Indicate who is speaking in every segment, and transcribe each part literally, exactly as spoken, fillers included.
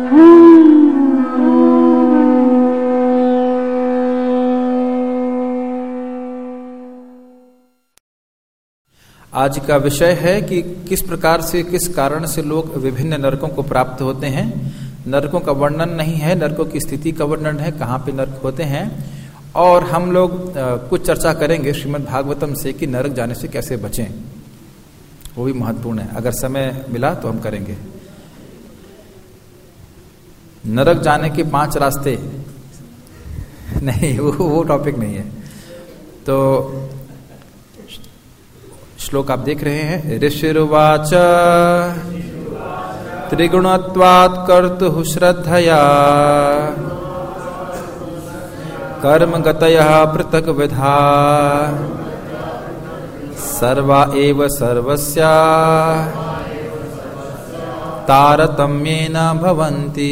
Speaker 1: आज का विषय है कि किस प्रकार से, किस कारण से लोग विभिन्न नरकों को प्राप्त होते हैं। नरकों का वर्णन नहीं है, नरकों की स्थिति का वर्णन है, कहाँ पे नरक होते हैं। और हम लोग आ, कुछ चर्चा करेंगे श्रीमद् भागवतम से कि नरक जाने से कैसे बचें, वो भी महत्वपूर्ण है। अगर समय मिला तो हम करेंगे। नरक जाने के पांच रास्ते नहीं, वो वो टॉपिक नहीं है। तो श्लोक आप देख रहे हैं। ऋषिर्वाच त्रिगुणत्वात् कर्तुः श्रद्धया कर्म गतयः पृथक् विधा सर्वा एव सर्वस्या तारतम्येन भवन्ति।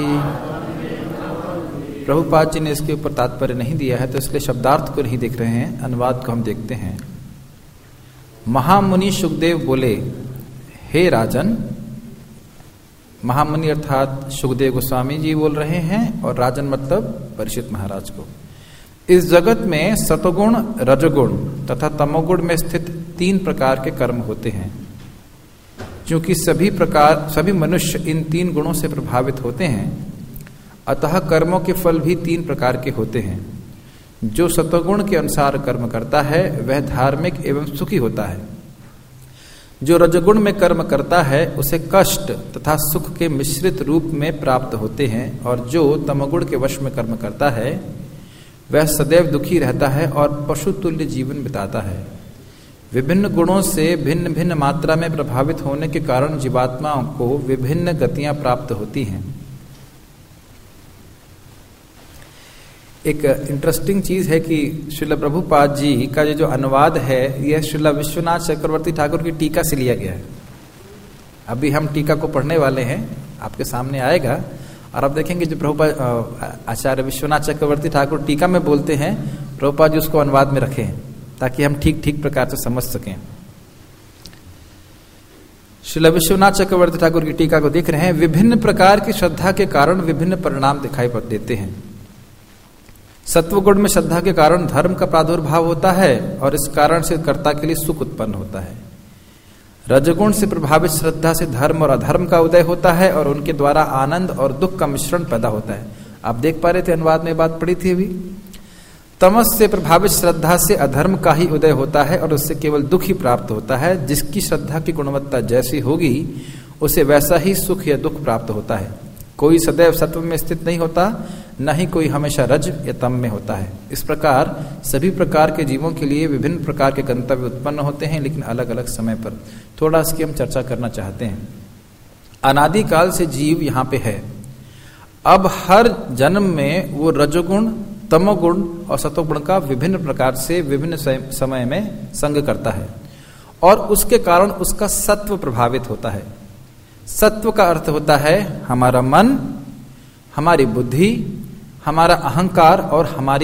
Speaker 1: प्रभुपाद जी ने इसके ऊपर तात्पर्य नहीं दिया है, तो इसलिए शब्दार्थ को नहीं देख रहे हैं, अनुवाद को हम देखते हैं। महामुनि सुखदेव बोले, हे राजन, महामुनि अर्थात सुखदेव गोस्वामी जी बोल रहे हैं, और राजन मतलब परीक्षित महाराज को। इस जगत में सतोगुण, रजोगुण तथा तमोगुण में स्थित तीन प्रकार के कर्म होते हैं। क्योंकि सभी प्रकार सभी मनुष्य इन तीन गुणों से प्रभावित होते हैं, अतः कर्मों के फल भी तीन प्रकार के होते हैं। जो सतोगुण के अनुसार कर्म करता है वह धार्मिक एवं सुखी होता है। जो रजोगुण में कर्म करता है उसे कष्ट तथा सुख के मिश्रित रूप में प्राप्त होते हैं, और जो तमोगुण के वश में कर्म करता है वह सदैव दुखी रहता है और पशु तुल्य जीवन बिताता है। विभिन्न गुणों से भिन्न भिन्न मात्रा में प्रभावित होने के कारण जीवात्माओं को विभिन्न गतियां प्राप्त होती हैं। एक इंटरेस्टिंग चीज है कि श्रील प्रभुपाद जी का ये जो अनुवाद है यह श्रील विश्वनाथ चक्रवर्ती ठाकुर की टीका से लिया गया है। अभी हम टीका को पढ़ने वाले हैं, आपके सामने आएगा, और आप देखेंगे जो प्रभुपाद आचार्य विश्वनाथ चक्रवर्ती ठाकुर टीका में बोलते हैं, प्रभुपाद जी उसको अनुवाद में रखे हैं ताकि हम ठीक ठीक प्रकार से समझ सकें। श्रील विश्वनाथ चक्रवर्ती ठाकुर की टीका को देख रहे हैं। विभिन्न प्रकार की श्रद्धा के कारण विभिन्न परिणाम दिखाई देते हैं। सत्वगुण में श्रद्धा के कारण धर्म का प्रादुर्भाव होता है और इस कारण से कर्ता के लिए सुख उत्पन्न होता है। रजगुण से प्रभावित श्रद्धा से धर्म और अधर्म का उदय होता है और उनके द्वारा आनंद और दुख का मिश्रण पैदा होता है। आप देख पा रहे थे, अनुवाद में बात पड़ी थी अभी। तमस से प्रभावित श्रद्धा से अधर्म का ही उदय होता है और उससे केवल दुख ही प्राप्त होता है। जिसकी श्रद्धा की गुणवत्ता जैसी होगी उसे वैसा ही सुख या दुख प्राप्त होता है। कोई सदैव सत्व में स्थित नहीं होता, न ही कोई हमेशा रज या तम में होता है। इस प्रकार सभी प्रकार के जीवों के लिए विभिन्न प्रकार के गंतव्य उत्पन्न होते हैं, लेकिन अलग अलग समय पर। थोड़ा इसकी हम चर्चा करना चाहते हैं। अनादिकाल से जीव यहाँ पे है। अब हर जन्म में वो रजोगुण, तमोगुण और सतोगुण का विभिन्न प्रकार से विभिन्न समय में संग करता है, और उसके कारण उसका सत्व प्रभावित होता है। सत्व का अर्थ होता है हमारा मन, हमारी बुद्धि, हमारा अहंकार और हमारी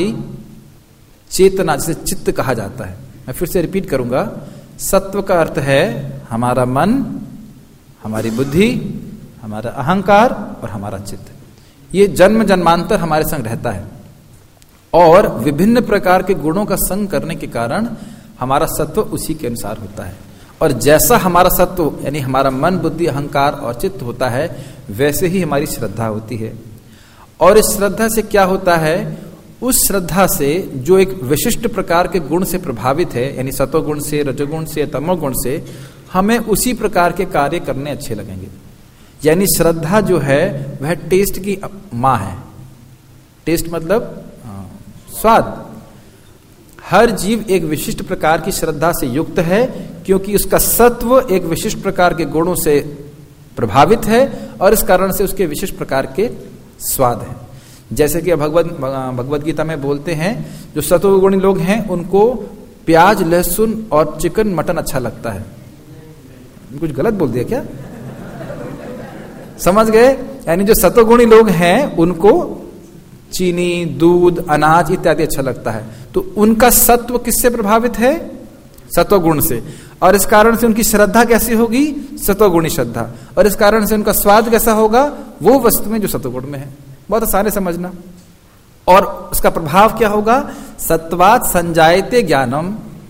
Speaker 1: चेतना, जिसे चित्त कहा जाता है। मैं फिर से रिपीट करूंगा। सत्व का अर्थ है हमारा मन, हमारी बुद्धि, हमारा अहंकार और हमारा चित्त। ये जन्म जन्मांतर हमारे संग रहता है, और विभिन्न प्रकार के गुणों का संग करने के कारण हमारा सत्व उसी के अनुसार होता है। और जैसा हमारा सत्व यानी हमारा मन, बुद्धि, अहंकार और चित्त होता है, वैसे ही हमारी श्रद्धा होती है। और इस श्रद्धा से क्या होता है? उस श्रद्धा से जो एक विशिष्ट प्रकार के गुण से प्रभावित है, यानी सतोगुण से, रजोगुण से, तमोगुण से, हमें उसी प्रकार के कार्य करने अच्छे लगेंगे। यानी श्रद्धा जो है वह टेस्ट की माँ है। टेस्ट मतलब स्वाद। हर जीव एक विशिष्ट प्रकार की श्रद्धा से युक्त है, क्योंकि उसका सत्व एक विशिष्ट प्रकार के गुणों से प्रभावित है, और इस कारण से उसके विशिष्ट प्रकार के स्वाद है। जैसे कि भगवत भगवत गीता में बोलते हैं, जो सत्वगुणी लोग हैं उनको प्याज, लहसुन और चिकन, मटन अच्छा लगता है। कुछ गलत बोल दिया क्या? समझ गए? यानी जो सत्वगुणी लोग हैं उनको चीनी, दूध, अनाज इत्यादि अच्छा लगता है। तो उनका सत्व किससे प्रभावित है? सत्वगुण से। और इस कारण से उनकी श्रद्धा कैसी होगी? सतोगुणी श्रद्धा, और इस कारण से उनका स्वाद कैसा होगा, वो वस्तु में जो सतोगुण में है। बहुत आसान है समझना। और उसका प्रभाव क्या होगा, सत्वात संजायते ज्ञानम,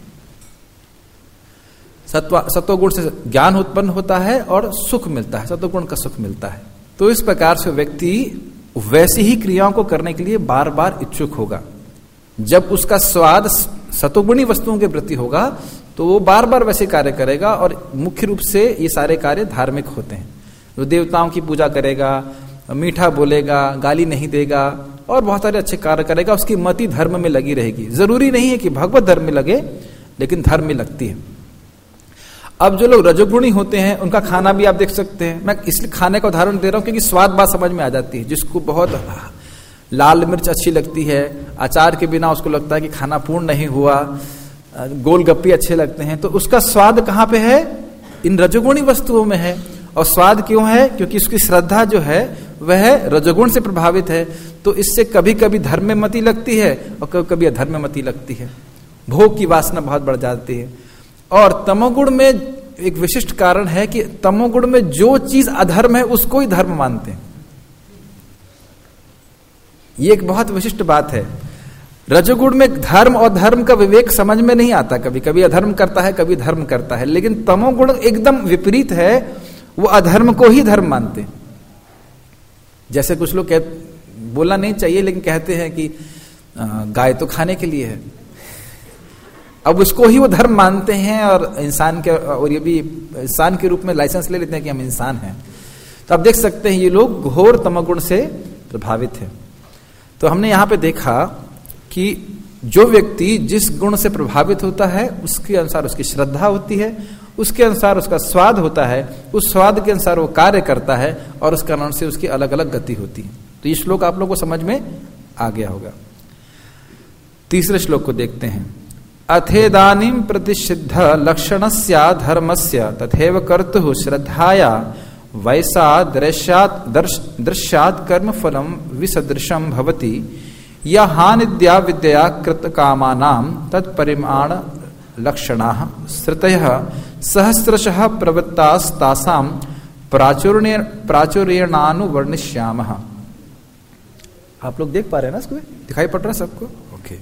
Speaker 1: सत्वा सतोगुण से ज्ञान उत्पन्न होता है और सुख मिलता है, सतोगुण का सुख मिलता है। तो इस प्रकार से व्यक्ति वैसी ही क्रियाओं को करने के लिए बार बार इच्छुक होगा। जब उसका स्वाद सतोगुणी वस्तुओं के प्रति होगा तो वो बार बार वैसे कार्य करेगा, और मुख्य रूप से ये सारे कार्य धार्मिक होते हैं। वो देवताओं की पूजा करेगा, मीठा बोलेगा, गाली नहीं देगा और बहुत सारे अच्छे कार्य करेगा। उसकी मति धर्म में लगी रहेगी। जरूरी नहीं है कि भगवत धर्म में लगे, लेकिन धर्म में लगती है। अब जो लोग रजोगुणी होते हैं उनका खाना भी आप देख सकते हैं। मैं इसलिए खाने का उदाहरण दे रहा हूं क्योंकि स्वाद बात समझ में आ जाती है। जिसको बहुत लाल मिर्च अच्छी लगती है, अचार के बिना उसको लगता है कि खाना पूर्ण नहीं हुआ, गोलगप्पे अच्छे लगते हैं, तो उसका स्वाद कहाँ पे है, इन रजोगुणी वस्तुओं में है। और स्वाद क्यों है, क्योंकि उसकी श्रद्धा जो है वह रजोगुण से प्रभावित है। तो इससे कभी कभी धर्म में मति लगती है और कभी कभी अधर्म में मति लगती है। भोग की वासना बहुत बढ़ जाती है। और तमोगुण में एक विशिष्ट कारण है कि तमोगुण में जो चीज अधर्म है उसको ही धर्म मानते हैं। ये एक बहुत विशिष्ट बात है। रजोगुण में धर्म और धर्म का विवेक समझ में नहीं आता। कभी कभी अधर्म करता है, कभी धर्म करता है। लेकिन तमोगुण एकदम विपरीत है, वो अधर्म को ही धर्म मानते हैं। जैसे कुछ लोग कह बोलना नहीं चाहिए लेकिन कहते हैं कि गाय तो खाने के लिए है, अब उसको ही वो धर्म मानते हैं और इंसान के, और ये भी इंसान के रूप में लाइसेंस ले लेते हैं कि हम इंसान हैं। तो आप देख सकते हैं ये लोग घोर तमोगुण से प्रभावित हैं। तो हमने यहां पे देखा कि जो व्यक्ति जिस गुण से प्रभावित होता है उसके अनुसार उसकी श्रद्धा होती है, उसके अनुसार उसका स्वाद होता है, उस स्वाद के अनुसार वो कार्य करता है और उस कारण से उसकी अलग अलग गति होती है। तो ये श्लोक आप लोगों को समझ में आ गया होगा। तीसरे श्लोक को देखते हैं। अथेदानीम प्रतिषिद्ध लक्षणस्य धर्मस्य तथैव कर्तुः श्रद्धाया वैसा दृश्यात् दृश्यात् कर्म फलम विसदृशम भवति या हानिद्या विद्या कृत कामानाम तत्परिमाण लक्षणाः श्रुतयः सहस्रशः प्रवृत्तास्तासां प्राचुर्य प्राचुर्यणानुवर्णिष्यामः। आप लोग देख पा रहे हैं ना, इसको दिखाई पड़ रहा है सबको? ओके।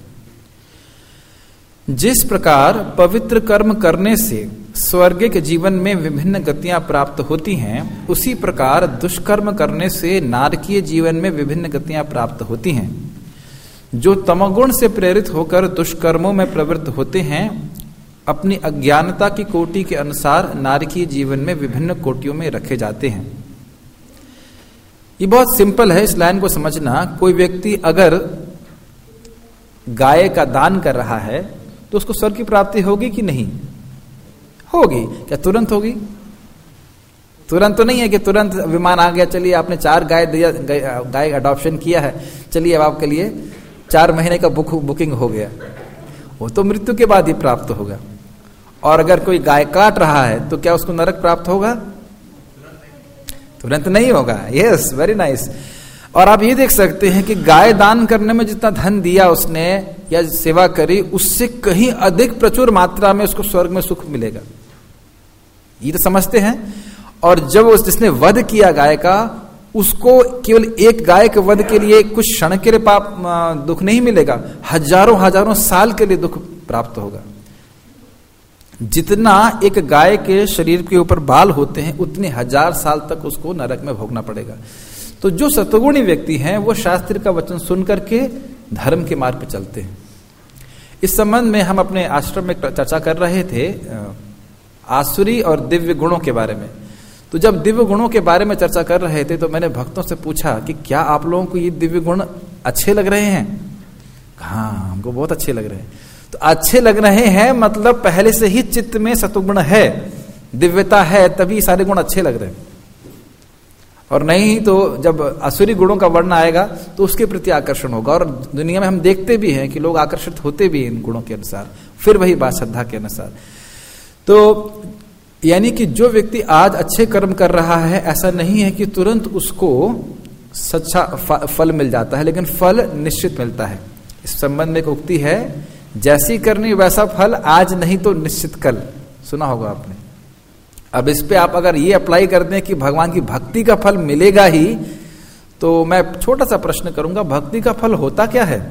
Speaker 1: जिस प्रकार पवित्र कर्म करने से स्वर्गिक जीवन में विभिन्न गतियां प्राप्त होती हैं, उसी प्रकार दुष्कर्म करने से नारकीय जीवन में विभिन्न गतियां प्राप्त होती हैं। जो तमोगुण से प्रेरित होकर दुष्कर्मों में प्रवृत्त होते हैं, अपनी अज्ञानता की कोटि के अनुसार नारकीय जीवन में विभिन्न कोटियों में रखे जाते हैं। ये बहुत सिंपल है, इस लाइन को समझना। कोई व्यक्ति अगर गाय का दान कर रहा है तो उसको स्वर्ग की प्राप्ति होगी कि नहीं होगी? क्या तुरंत होगी? तुरंत तो नहीं है कि तुरंत विमान आ गया, चलिए आपने चार गाय दिया, गाय अडॉप्शन किया है, चलिए अब आपके लिए चार महीने का बुक बुकिंग हो गया। वो तो मृत्यु के बाद ही प्राप्त होगा। और अगर कोई गाय काट रहा है तो क्या उसको नरक प्राप्त होगा? तुरंत नहीं होगा। Yes, very nice. और आप ये देख सकते हैं कि गाय दान करने में जितना धन दिया उसने या सेवा करी, उससे कहीं अधिक प्रचुर मात्रा में उसको स्वर्ग में सुख मिलेगा। ये तो समझते हैं। और जब उस जिसने वध किया गाय का, उसको केवल एक गाय के वध के लिए कुछ क्षण के लिए पाप दुख नहीं मिलेगा, हजारों हजारों साल के लिए दुख प्राप्त होगा। जितना एक गाय के शरीर के ऊपर बाल होते हैं उतने हजार साल तक उसको नरक में भोगना पड़ेगा। तो जो सतोगुणी व्यक्ति हैं वो शास्त्र का वचन सुन करके धर्म के मार्ग पर चलते हैं। इस संबंध में हम अपने आश्रम में चर्चा कर रहे थे आसुरी और दिव्य गुणों के बारे में। तो जब दिव्य गुणों के बारे में चर्चा कर रहे थे तो मैंने भक्तों से पूछा कि क्या आप लोगों को ये दिव्य गुण अच्छे लग रहे हैं? हाँ, हमको बहुत अच्छे लग रहे हैं। तो अच्छे लग रहे हैं मतलब पहले से ही चित्त में सतुगुण है, दिव्यता है, तभी सारे गुण अच्छे लग रहे हैं। और नहीं तो जब असुरी गुणों का वर्ण आएगा तो उसके प्रति आकर्षण होगा। और दुनिया में हम देखते भी हैं कि लोग आकर्षित होते भी हैं इन गुणों के अनुसार। फिर वही बात श्रद्धा के अनुसार। तो यानी कि जो व्यक्ति आज अच्छे कर्म कर रहा है, ऐसा नहीं है कि तुरंत उसको सच्चा फल मिल जाता है, लेकिन फल निश्चित मिलता है। इस संबंध में एक उक्ति है, जैसी करनी वैसा फल, आज नहीं तो निश्चित कल। सुना होगा आपने। अब इस पे आप अगर ये अप्लाई कर दें कि भगवान की भक्ति का फल मिलेगा ही, तो मैं छोटा सा प्रश्न करूंगा, भक्ति का फल होता क्या है?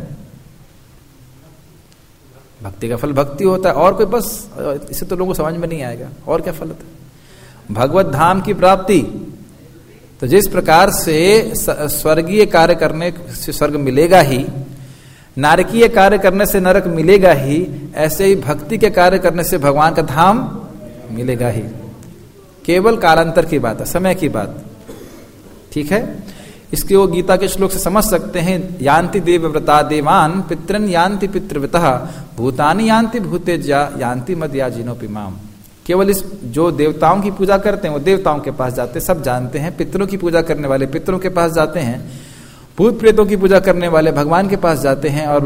Speaker 1: भक्ति का फल भक्ति होता है, और कोई बस इसे तो लोगों को समझ में नहीं आएगा, और क्या फल होता है? भगवत धाम की प्राप्ति। तो जिस प्रकार से स्वर्गीय कार्य करने से स्वर्ग मिलेगा ही, नारकीय कार्य करने से नरक मिलेगा ही, ऐसे ही भक्ति के कार्य करने से भगवान का धाम मिलेगा ही। केवल कालांतर की बात है, समय की बात, ठीक है। इसके वो गीता के श्लोक से समझ सकते हैं, यान्ति देवव्रता देवान पितरन यान्ति पितृव्रतः भूतानि यान्ति भूतेज्या यान्ति मद्याजिनोपि माम। केवल इस जो देवताओं की पूजा करते हैं वो देवताओं के पास जाते हैं, सब जानते हैं। पितरों की पूजा करने वाले पितरों के पास जाते हैं, भूत प्रेतों की पूजा करने वाले भगवान के पास जाते हैं, और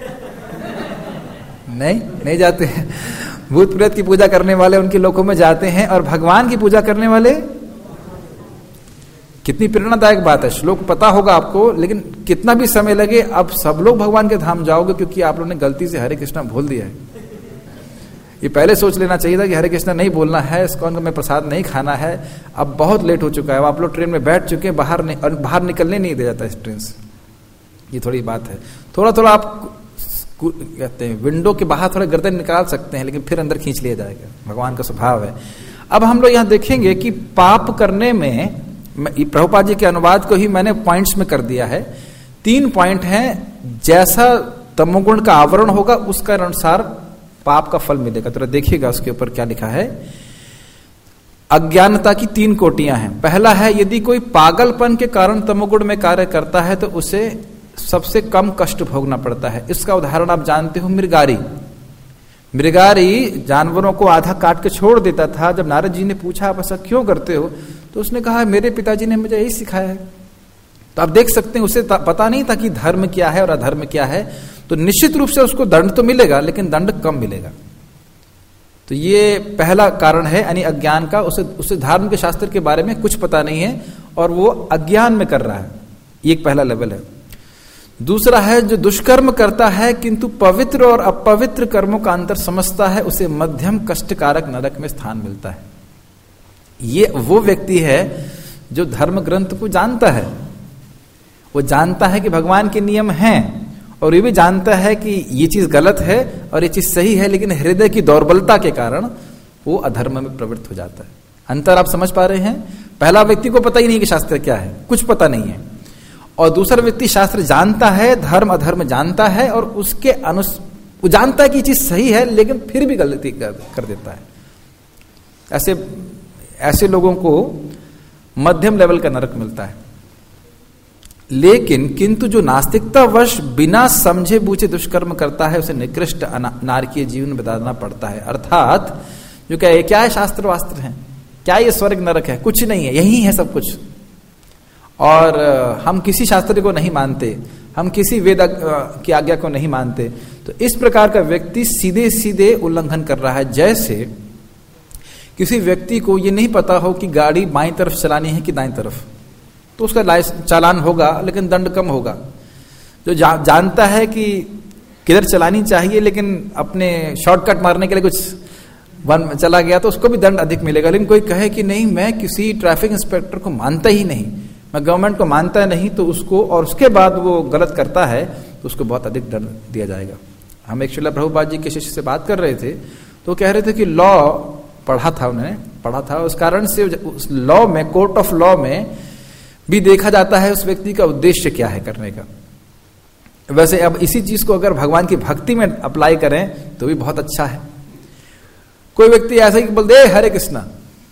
Speaker 1: नहीं नहीं जाते हैं। भूत प्रेत की पूजा करने वाले उनके लोकों में जाते हैं, और भगवान की पूजा करने वाले, कितनी प्रेरणादायक बात है। श्लोक पता होगा आपको, लेकिन कितना भी समय लगे, अब सब लोग भगवान के धाम जाओगे, क्योंकि आप लोगों ने गलती से हरे कृष्णा भूल दिया है। ये पहले सोच लेना चाहिए था कि हरे कृष्णा नहीं बोलना है, इस्कॉन का मैं प्रसाद नहीं खाना है। अब बहुत लेट हो चुका है, आप लोग ट्रेन में बैठ चुके हैं, बाहर नहीं, और बाहर निकलने नहीं दिया जाता इस ट्रेन से। ये थोड़ी बात है। थोड़ा थोड़ा आप कहते हैं विंडो के बाहर थोड़ा गर्दन निकाल सकते हैं, लेकिन फिर अंदर खींच लिया जाएगा, भगवान का स्वभाव है। अब हम लोग यहाँ देखेंगे कि पाप करने में, प्रभुपाद जी के अनुवाद को ही मैंने पॉइंट्स में कर दिया है। तीन पॉइंट हैं, जैसा तमोगुण का आवरण होगा उसका अनुसार पाप का फल मिलेगा। तो देखिएगा उसके ऊपर क्या लिखा है। अज्ञानता की तीन कोटियां हैं। पहला है, यदि कोई पागलपन के कारण तमोगुण में कार्य करता है तो उसे सबसे कम कष्ट भोगना पड़ता है। इसका उदाहरण आप जानते हो, मृगारी। मृगारी जानवरों को आधा काट के छोड़ देता था। जब नारद जी ने पूछा आप ऐसा क्यों करते हो, तो उसने कहा मेरे पिताजी ने मुझे यही सिखाया है। तो आप देख सकते हैं उसे पता नहीं था कि धर्म क्या है और अधर्म क्या है। तो निश्चित रूप से उसको दंड तो मिलेगा, लेकिन दंड कम मिलेगा। तो ये पहला कारण है, यानी अज्ञान का। उसे उसे धर्म के शास्त्र के बारे में कुछ पता नहीं है और वो अज्ञान में कर रहा है। ये एक पहला लेवल है। दूसरा है, जो दुष्कर्म करता है किंतु पवित्र और अपवित्र कर्मों का अंतर समझता है, उसे मध्यम कष्टकारक नरक में स्थान मिलता है। ये वो व्यक्ति है जो धर्म ग्रंथ को जानता है। वो जानता है कि भगवान के नियम हैं, और ये भी जानता है कि ये चीज गलत है और ये चीज सही है, लेकिन हृदय की दौर्बलता के कारण वो अधर्म में प्रवृत्त हो जाता है। अंतर आप समझ पा रहे हैं? पहला व्यक्ति को पता ही नहीं कि शास्त्र क्या है, कुछ पता नहीं है। और दूसरा व्यक्ति शास्त्र जानता है, धर्म अधर्म जानता है, और उसके अनुस वो जानता है कि ये चीज सही है, लेकिन फिर भी गलती कर, कर देता है। ऐसे ऐसे लोगों को मध्यम लेवल का नरक मिलता है। लेकिन किंतु जो नास्तिकता वश बिना समझे बूझे दुष्कर्म करता है, उसे निकृष्ट नारकीय जीवन बिताना पड़ता है। अर्थात जो क्या है, क्या है, शास्त्र वास्त्र है, क्या ये स्वर्ग नरक है? कुछ नहीं है, यही है सब कुछ। और हम किसी शास्त्र को नहीं मानते, हम किसी वेद की आज्ञा को नहीं मानते। तो इस प्रकार का व्यक्ति सीधे सीधे उल्लंघन कर रहा है। जैसे किसी व्यक्ति को ये नहीं पता हो कि गाड़ी बाईं तरफ चलानी है कि दाईं तरफ, तो उसका चालान होगा, लेकिन दंड कम होगा। जो जा, जानता है कि किधर चलानी चाहिए, लेकिन अपने शॉर्टकट मारने के लिए कुछ वन चला गया, तो उसको भी दंड अधिक मिलेगा। लेकिन कोई कहे कि नहीं, मैं किसी ट्रैफिक इंस्पेक्टर को मानता ही नहीं, मैं गवर्नमेंट को मानता नहीं, तो उसको, और उसके बाद वो गलत करता है, तो उसको बहुत अधिक दंड दिया जाएगा। हम एक श्रील प्रभुपाद जी के शिष्य से बात कर रहे थे, तो कह रहे थे कि लॉ पढ़ा था, उन्होंने पढ़ा था, उस कारण से उस लॉ में, कोर्ट ऑफ लॉ में भी देखा जाता है उस व्यक्ति का उद्देश्य क्या है करने का। वैसे अब इसी चीज को अगर भगवान की भक्ति में अप्लाई करें तो भी बहुत अच्छा है। कोई व्यक्ति ऐसा ही बोल दे हरे कृष्णा,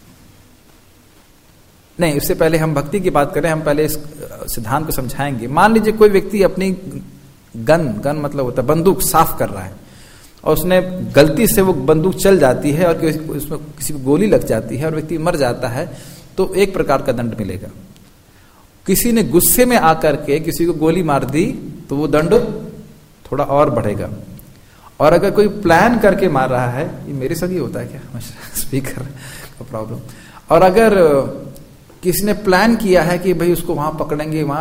Speaker 1: नहीं, इससे पहले हम भक्ति की बात करें, हम पहले इस सिद्धांत को समझाएंगे। मान लीजिए कोई व्यक्ति अपनी गन गन मतलब होता है बंदूक साफ कर रहा है, और उसने गलती से वो बंदूक चल जाती है और उसमें किसी को गोली लग जाती है और व्यक्ति मर जाता है, तो एक प्रकार का दंड मिलेगा। किसी ने गुस्से में आकर के किसी को गोली मार दी, तो वो दंड थोड़ा और बढ़ेगा। और अगर कोई प्लान करके मार रहा है, ये मेरे साथ ही होता है क्या, स्पीकर का प्रॉब्लम, और अगर किसी ने प्लान किया है कि भाई उसको वहां पकड़ेंगे, वहां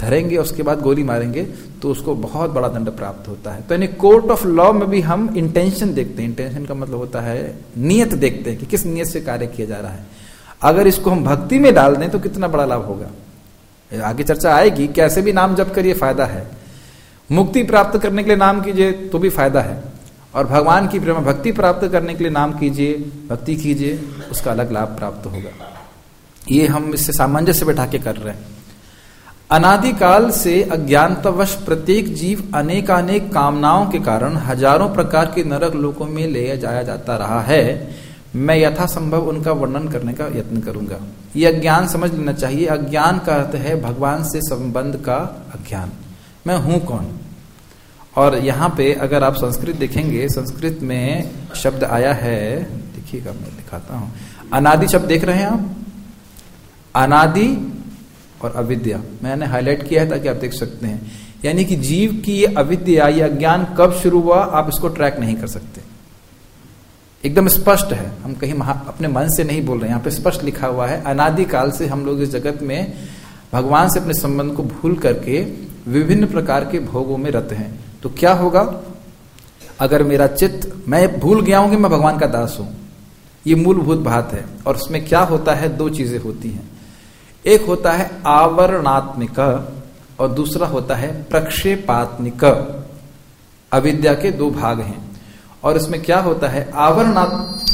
Speaker 1: धरेंगे, उसके बाद गोली मारेंगे, तो उसको बहुत बड़ा दंड प्राप्त होता है। तो यानी कोर्ट ऑफ लॉ में भी हम इंटेंशन देखते हैं। इंटेंशन का मतलब होता है नियत देखते हैं कि किस नियत से कार्य किया जा रहा है। अगर इसको हम भक्ति में डाल दें तो कितना बड़ा लाभ होगा, आगे चर्चा आएगी। कैसे भी नाम जप करिए फायदा है, मुक्ति प्राप्त करने के लिए नाम कीजिए तो भी फायदा है, और भगवान की प्रेम भक्ति प्राप्त करने के लिए नाम कीजिए, भक्ति कीजिए, उसका अलग लाभ प्राप्त होगा। ये हम इससे सामंजस्य बैठा के कर रहे हैं। अनादिकाल से अज्ञानतावश प्रत्येक जीव अनेकानेक कामनाओं के कारण हजारों प्रकार के नरक लोकों में ले जाया जाता रहा है। मैं यथासंभव उनका वर्णन करने का यत्न करूंगा। ये अज्ञान समझ लेना चाहिए। अज्ञान का अर्थ है भगवान से संबंध का अज्ञान। मैं हूं कौन? और यहाँ पे अगर आप संस्कृत देखेंगे, संस्कृत में शब्द आया है, देखिएगा मैं दिखाता हूं। अनादि शब्द देख रहे हैं आप? अनादि और अविद्या मैंने हाईलाइट किया है ताकि आप देख सकते हैं। यानी कि जीव की ये अविद्या, ये अज्ञान कब शुरू हुआ आप इसको ट्रैक नहीं कर सकते। एकदम स्पष्ट है, हम कहीं अपने मन से नहीं बोल रहे हैं, यहाँ पे स्पष्ट लिखा हुआ है। अनादि काल से हम लोग इस जगत में भगवान से अपने संबंध को भूल करके विभिन्न प्रकार के भोगों में रत हैं। तो क्या होगा अगर मेरा चित्त, मैं भूल गया हूं कि मैं भगवान का दास हूं, ये मूलभूत बात है। और उसमें क्या होता है, दो चीजें होती हैं। एक होता है आवरणात्मिक और दूसरा होता है प्रक्षेपात्मिक। अविद्या के दो भाग हैं। और इसमें क्या होता है, आवरणात्म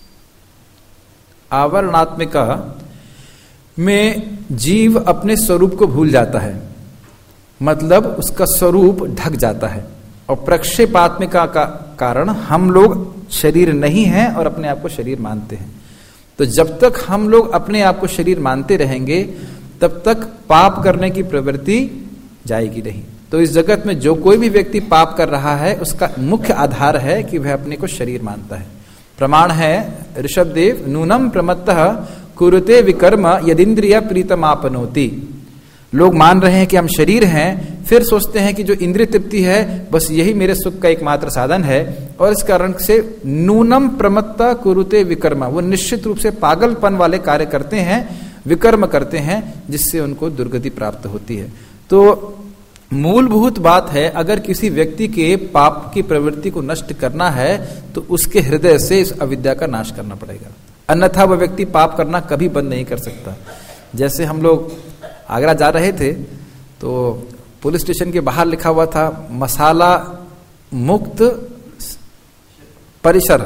Speaker 1: आवरणात्मिक में जीव अपने स्वरूप को भूल जाता है, मतलब उसका स्वरूप ढक जाता है। और प्रक्षेपात्मिका का कारण हम लोग शरीर नहीं हैं और अपने आप को शरीर मानते हैं। तो जब तक हम लोग अपने आप को शरीर मानते रहेंगे तब तक पाप करने की प्रवृत्ति जाएगी नहीं। तो इस जगत में जो कोई भी व्यक्ति पाप कर रहा है उसका मुख्य आधार है कि वह अपने को शरीर मानता है। प्रमाण है ऋषभदेव, नूनम प्रमत्तः कुरुते विकर्म यदिंद्रिय प्रीतमापनोति। लोग मान रहे हैं कि हम शरीर हैं, फिर सोचते हैं कि जो इंद्रिय तृप्ति है बस यही मेरे सुख का एकमात्र साधन है, और इस कारण से नूनम प्रमत्ता कुरुते विकर्म, वो निश्चित रूप से पागलपन वाले कार्य करते हैं, विकर्म करते हैं, जिससे उनको दुर्गति प्राप्त होती है। तो मूलभूत बात है, अगर किसी व्यक्ति के पाप की प्रवृत्ति को नष्ट करना है तो उसके हृदय से इस अविद्या का नाश करना पड़ेगा, अन्यथा वह व्यक्ति पाप करना कभी बंद नहीं कर सकता। जैसे हम लोग आगरा जा रहे थे तो पुलिस स्टेशन के बाहर लिखा हुआ था मसाला मुक्त परिसर।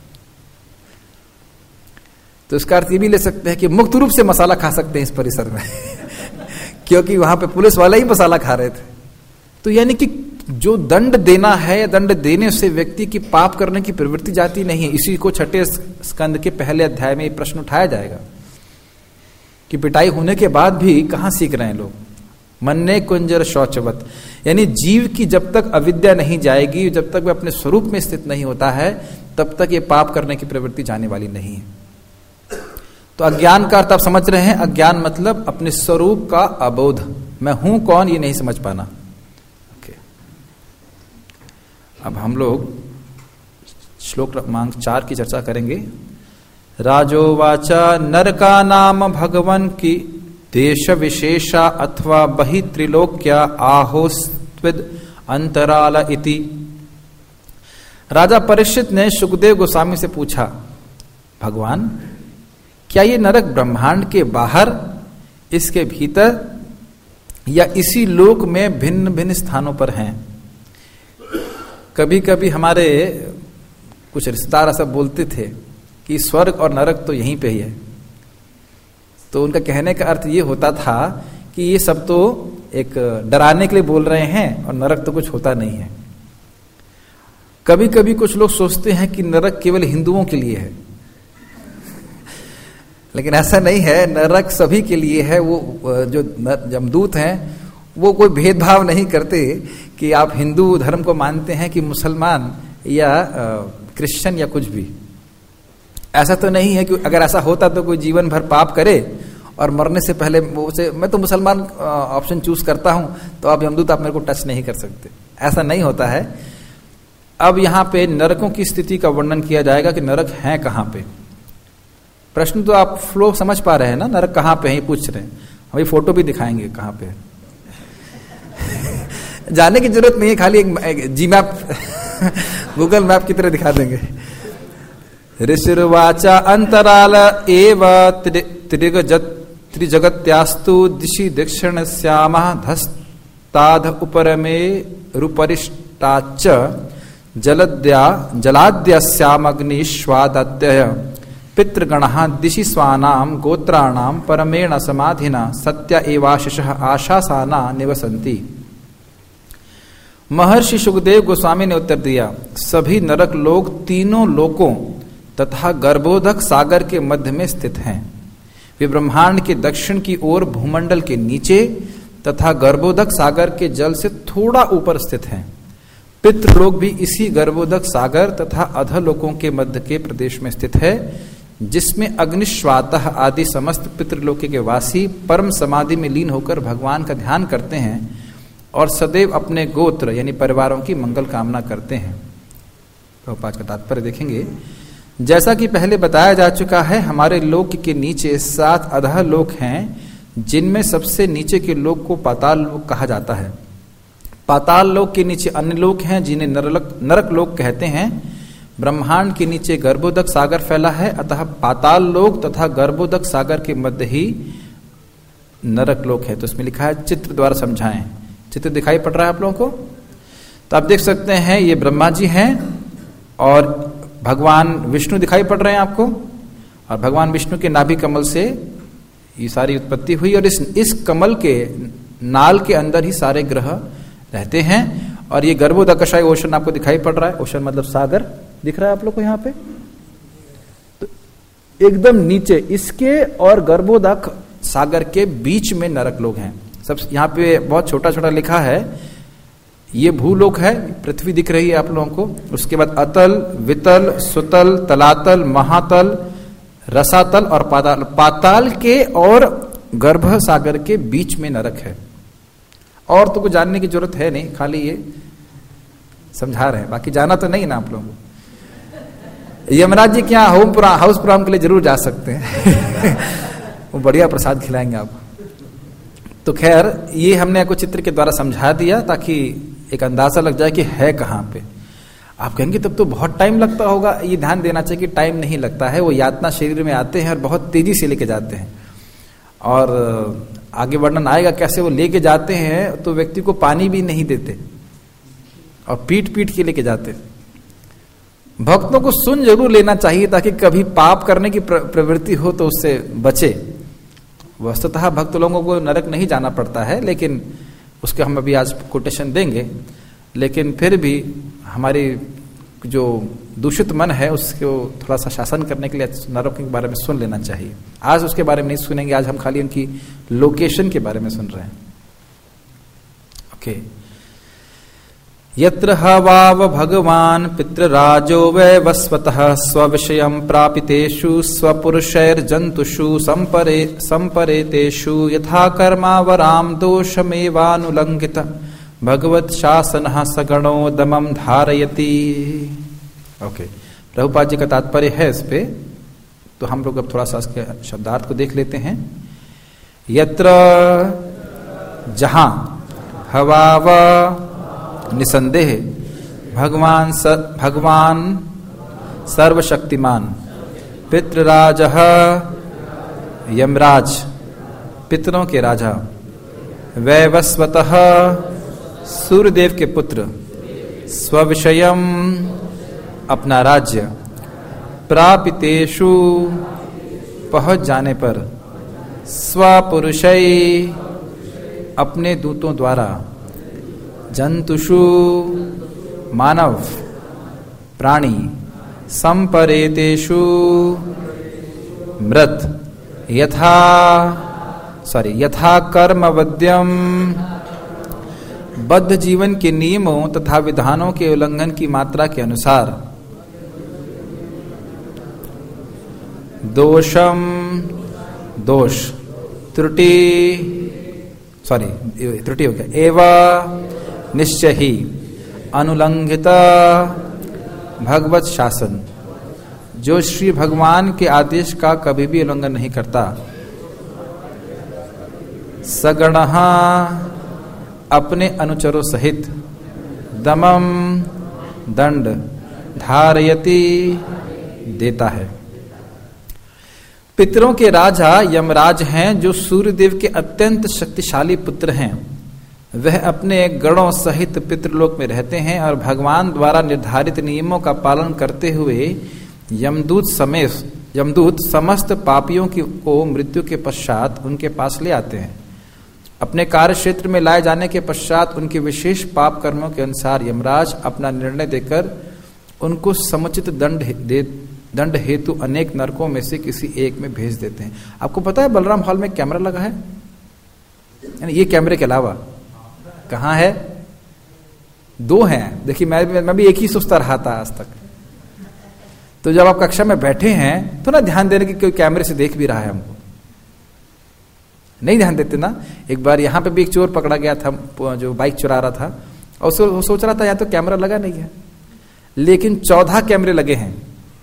Speaker 1: तो इसका अर्थ ये भी ले सकते हैं कि मुक्त रूप से मसाला खा सकते हैं इस परिसर में क्योंकि वहां पे पुलिस वाले ही मसाला खा रहे थे। तो यानी कि जो दंड देना है, दंड देने से व्यक्ति की पाप करने की प्रवृत्ति जाती नहीं है। इसी को छठे स्कंद के पहले अध्याय में ये प्रश्न उठाया जाएगा कि पिटाई होने के बाद भी कहां सीख रहे हैं लोग, मन्ने कुंजर शौचवत। यानी जीव की जब तक अविद्या नहीं जाएगी, जब तक वह अपने स्वरूप में स्थित नहीं होता है, तब तक ये पाप करने की प्रवृत्ति जाने वाली नहीं है। तो अज्ञान का अर्थ आप समझ रहे हैं। अज्ञान मतलब अपने स्वरूप का अबोध, मैं हूं कौन ये नहीं समझ पाना। ओके, अब हम लोग श्लोक क्रमांक चार की चर्चा करेंगे। राजोवाचा नरका नाम भगवन की देश विशेषा अथवा बहि त्रिलोक्या आहोस्त्विद अंतराल इति। राजा परीक्षित ने सुखदेव गोस्वामी से पूछा, भगवान क्या ये नरक ब्रह्मांड के बाहर, इसके भीतर, या इसी लोक में भिन्न भिन्न स्थानों पर हैं? कभी कभी हमारे कुछ रिश्तेदार ऐसा बोलते थे कि स्वर्ग और नरक तो यहीं पे ही है। तो उनका कहने का अर्थ ये होता था कि ये सब तो एक डराने के लिए बोल रहे हैं और नरक तो कुछ होता नहीं है। कभी कभी कुछ लोग सोचते हैं कि नरक केवल हिंदुओं के लिए है, लेकिन ऐसा नहीं है, नरक सभी के लिए है। वो जो यमदूत हैं वो कोई भेदभाव नहीं करते कि आप हिंदू धर्म को मानते हैं कि मुसलमान या क्रिश्चियन या कुछ भी। ऐसा तो नहीं है कि अगर ऐसा होता तो कोई जीवन भर पाप करे और मरने से पहले वो से मैं तो मुसलमान ऑप्शन चूज करता हूं तो आप यमदूत आप मेरे को टच नहीं कर सकते। ऐसा नहीं होता है। अब यहां पे नरकों की स्थिति का वर्णन किया जाएगा कि नरक है कहां पे। प्रश्न तो आप फ्लो समझ पा रहे हैं ना, नरक कहां पे है ये पूछ रहे हैं। हम ये फोटो भी दिखाएंगे कहां पे है। जाने की जरूरत नहीं है, खाली एक जी मैप गूगल मैप की तरह दिखा देंगे। ऋषिर्वाचा अंतराल एव त्रिजगत्यास्तु दिशि दक्षिण श्याम धस्ताध उपरमे रूपरिष्टाच जलद्या जलाद्य श्यामग्निश्वादत्यय पितृगणः दिशि स्वानाम गोत्राणाम परमेण समाधिना सत्य एवाशिषः आशासाना निवसन्ति। महर्षि सुखदेव गोस्वामी ने उत्तर दिया, सभी नरक लोग तीनों लोकों तथा गर्भोदक सागर के मध्य में स्थित हैं। वे ब्रह्मांड के दक्षिण की ओर भूमंडल के नीचे तथा गर्भोदक सागर के जल से थोड़ा ऊपर स्थित हैं। पितृलोक भी इसी गर्भोदक सागर तथा अधलोकों के मध्य के प्रदेश में स्थित है, जिसमें अग्निश्वातः आदि समस्त पितृलोक के वासी परम समाधि में लीन होकर भगवान का ध्यान करते हैं और सदैव अपने गोत्र यानी परिवारों की मंगल कामना करते हैं। तो पांच का तात्पर्य देखेंगे। जैसा कि पहले बताया जा चुका है, हमारे लोक के नीचे सात अधः लोक हैं, जिनमें सबसे नीचे के लोक को पाताल लोक कहा जाता है। पाताल लोक के नीचे अन्य लोक हैं, जिन्हें नरक नरक लोक कहते हैं। ब्रह्मांड के नीचे गर्भोदक सागर फैला है, अतः पाताल लोक तथा गर्भोदक सागर के मध्य ही नरक लोक है। तो इसमें लिखा है चित्र द्वारा समझाएं। चित्र दिखाई पड़ रहा है आप लोगों को? तो आप देख सकते हैं ये ब्रह्मा जी हैं और भगवान विष्णु दिखाई पड़ रहे हैं आपको, और भगवान विष्णु के नाभि कमल से ये सारी उत्पत्ति हुई और इस इस कमल के नाल के अंदर ही सारे ग्रह रहते हैं। और ये गर्भोदकशाई ओशन आपको दिखाई पड़ रहा है, ओशन मतलब सागर दिख रहा है आप लोग को यहाँ पे। तो एकदम नीचे इसके और गर्भोदक सागर के बीच में नरक लोग हैं। सब यहाँ पे बहुत छोटा छोटा लिखा है, ये भूलोक है, पृथ्वी दिख रही है आप लोगों को। उसके बाद अतल, वितल, सुतल, तलातल, महातल, रसातल और पाताल। पाताल के और गर्भ सागर के बीच में नरक है। और तो कुछ जानने की जरूरत है नहीं, खाली ये समझा रहे हैं, बाकी जाना तो नहीं ना आप लोगों को। यमराज जी क्या होम पुरा हाउस प्रोग्राम के लिए जरूर जा सकते हैं वो बढ़िया प्रसाद खिलाएंगे आप। तो खैर ये हमने आपको चित्र के द्वारा समझा दिया ताकि एक अंदाजा लग जाए कि है कहाँ पे। आप कहेंगे तब तो बहुत टाइम लगता होगा। ये ध्यान देना चाहिए कि टाइम नहीं लगता है, वो यातना शरीर में आते हैं और बहुत तेजी से लेके जाते हैं। और आगे वर्णन आएगा कैसे वो लेके जाते हैं, तो व्यक्ति को पानी भी नहीं देते और पीट पीट के लेके जाते। भक्तों को सुन जरूर लेना चाहिए ताकि कभी पाप करने की प्रवृत्ति हो तो उससे बचे। वस्तुतः भक्त लोगों को नरक नहीं जाना पड़ता है, लेकिन उसके हम अभी आज कोटेशन देंगे। लेकिन फिर भी हमारी जो दूषित मन है उसको थोड़ा सा शासन करने के लिए नरक के बारे में सुन लेना चाहिए। आज उसके बारे में नहीं सुनेंगे, आज हम खाली उनकी लोकेशन के बारे में सुन रहे हैं। ओके। यत्र हवाव भगवान पितृराजो वै वस्वतः स्वविषयं प्रापितेषु स्वपुरुषैर्जन्तुषु संपरे संपरेतेषु यथा कर्मावराम दोषमेवानुलंघित भगवत शासनः सगणो दमं धारयति। ओके, प्रभुपाद जी का तात्पर्य है इस पे, तो हम लोग अब थोड़ा सा इसके शब्दार्थ को देख लेते हैं। यत्र जहां हवाव निसंदेह भगवान स, भगवान सर्वशक्तिमान पितृराजः यमराज पितरों के राजा वैवस्वतः सूर्यदेव के पुत्र स्वविषयम अपना राज्य प्रापितेषु पहुंच जाने पर स्वपुरुषै अपने दूतों द्वारा जंतुषु मानव प्राणी संपरेतेषु मृत यथा सॉरी यथा कर्मवद्यम बद्ध जीवन के नियमों तथा विधानों के उल्लंघन की मात्रा के अनुसार दोषम दोष त्रुटि सॉरी त्रुटि हो गया एवं निश्चय ही अनुलंघित भगवत शासन जो श्री भगवान के आदेश का कभी भी उल्लंघन नहीं करता सगणः अपने अनुचरों सहित दमम दंड धारयति देता है। पितरों के राजा यमराज हैं, जो सूर्यदेव के अत्यंत शक्तिशाली पुत्र हैं। वह अपने गणों सहित पितृलोक में रहते हैं और भगवान द्वारा निर्धारित नियमों का पालन करते हुए यमदूत समेत यमदूत समस्त पापियों की को मृत्यु के पश्चात उनके पास ले आते हैं। अपने कार्य क्षेत्र में लाए जाने के पश्चात उनके विशेष पाप कर्मों के अनुसार यमराज अपना निर्णय देकर उनको समुचित दंड दे दंड हेतु अनेक नरकों में से किसी एक में भेज देते हैं। आपको पता है बलराम हॉल में कैमरा लगा है, यानी ये कैमरे के अलावा कहाँ है? दो हैं। देखिए मैं मैं भी एक ही सोचता रहा था आज तक। तो जब आप कक्षा में बैठे हैं तो ना ध्यान देने की कोई कैमरे से देख भी रहा है हमको, नहीं ध्यान देते ना। एक बार यहाँ पे भी एक चोर पकड़ा गया था जो बाइक चुरा रहा था, और सो, वो सोच रहा था यहाँ तो कैमरा लगा नहीं है, लेकिन चौदह कैमरे लगे हैं।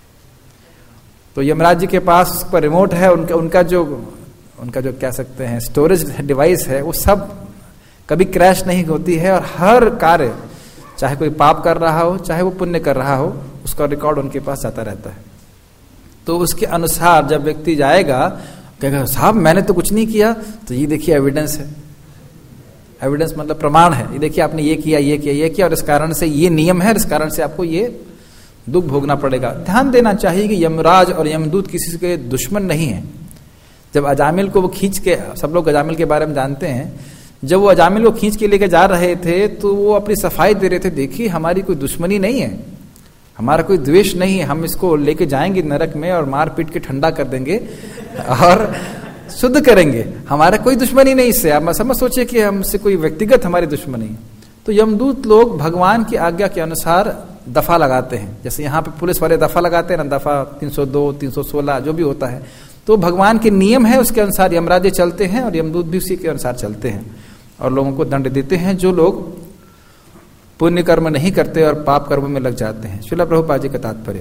Speaker 1: तो यमराज जी के पास पर रिमोट है, उनका उनका जो उनका जो कह सकते हैं स्टोरेज डिवाइस है, वो सब कभी क्रैश नहीं होती है, और हर कार्य चाहे कोई पाप कर रहा हो चाहे वो पुण्य कर रहा हो, उसका रिकॉर्ड उनके पास जाता रहता है। तो उसके अनुसार जब व्यक्ति जाएगा कहेगा साहब मैंने तो कुछ नहीं किया, तो ये देखिए एविडेंस है। एविडेंस मतलब प्रमाण है, ये देखिए आपने ये किया ये किया ये किया और इस कारण से ये नियम है, इस कारण से आपको ये दुख भोगना पड़ेगा। ध्यान देना चाहिए कि यमराज और यमदूत किसी के दुश्मन नहीं है। जब अजामिल को वो खींच के, सब लोग अजामिल के बारे में जानते हैं, जब वो अजामिल को खींच के लेके जा रहे थे तो वो अपनी सफाई दे रहे थे, देखिए हमारी कोई दुश्मनी नहीं है, हमारा कोई द्वेष नहीं है, हम इसको लेके जाएंगे नरक में और मार पीट के ठंडा कर देंगे और शुद्ध करेंगे, हमारा कोई दुश्मनी नहीं इससे। आप समझ सोचिए कि हमसे कोई व्यक्तिगत हमारी दुश्मनी। तो यमदूत लोग भगवान की आज्ञा के अनुसार दफा लगाते हैं, जैसे यहाँ पे पुलिस वाले दफा लगाते हैं ना, दफा तीन सौ दो तीन सौ सोलह जो भी होता है, तो भगवान के नियम है उसके अनुसार यमराजे चलते हैं और यमदूत भी उसी के अनुसार चलते हैं और लोगों को दंड देते हैं जो लोग पुण्य कर्म नहीं करते और पाप कर्म में लग जाते हैं। श्रील प्रभुपाद जी का तात्पर्य,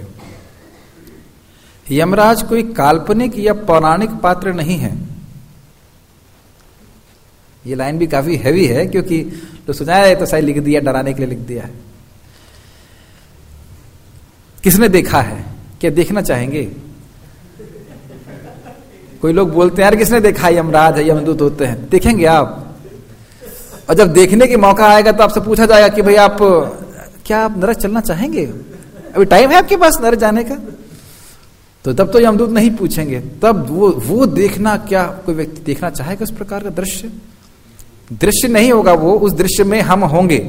Speaker 1: यमराज कोई काल्पनिक या पौराणिक पात्र नहीं है। ये लाइन भी काफी हैवी है क्योंकि तो सुनाया है तो सही लिख दिया, डराने के लिए लिख दिया है। किसने देखा है? क्या देखना चाहेंगे? कोई लोग बोलते हैं यार किसने देखा है यमराज है यमदूत होते हैं, देखेंगे आप? और जब देखने की मौका आएगा तो आपसे पूछा जाएगा कि भाई आप क्या आप नरक चलना चाहेंगे? अभी टाइम है आपके पास नरक जाने का? तो तब तो यमदूत नहीं पूछेंगे, तब वो वो देखना, क्या कोई व्यक्ति देखना चाहेगा उस प्रकार का दृश्य? दृश्य नहीं होगा वो, उस दृश्य में हम होंगे।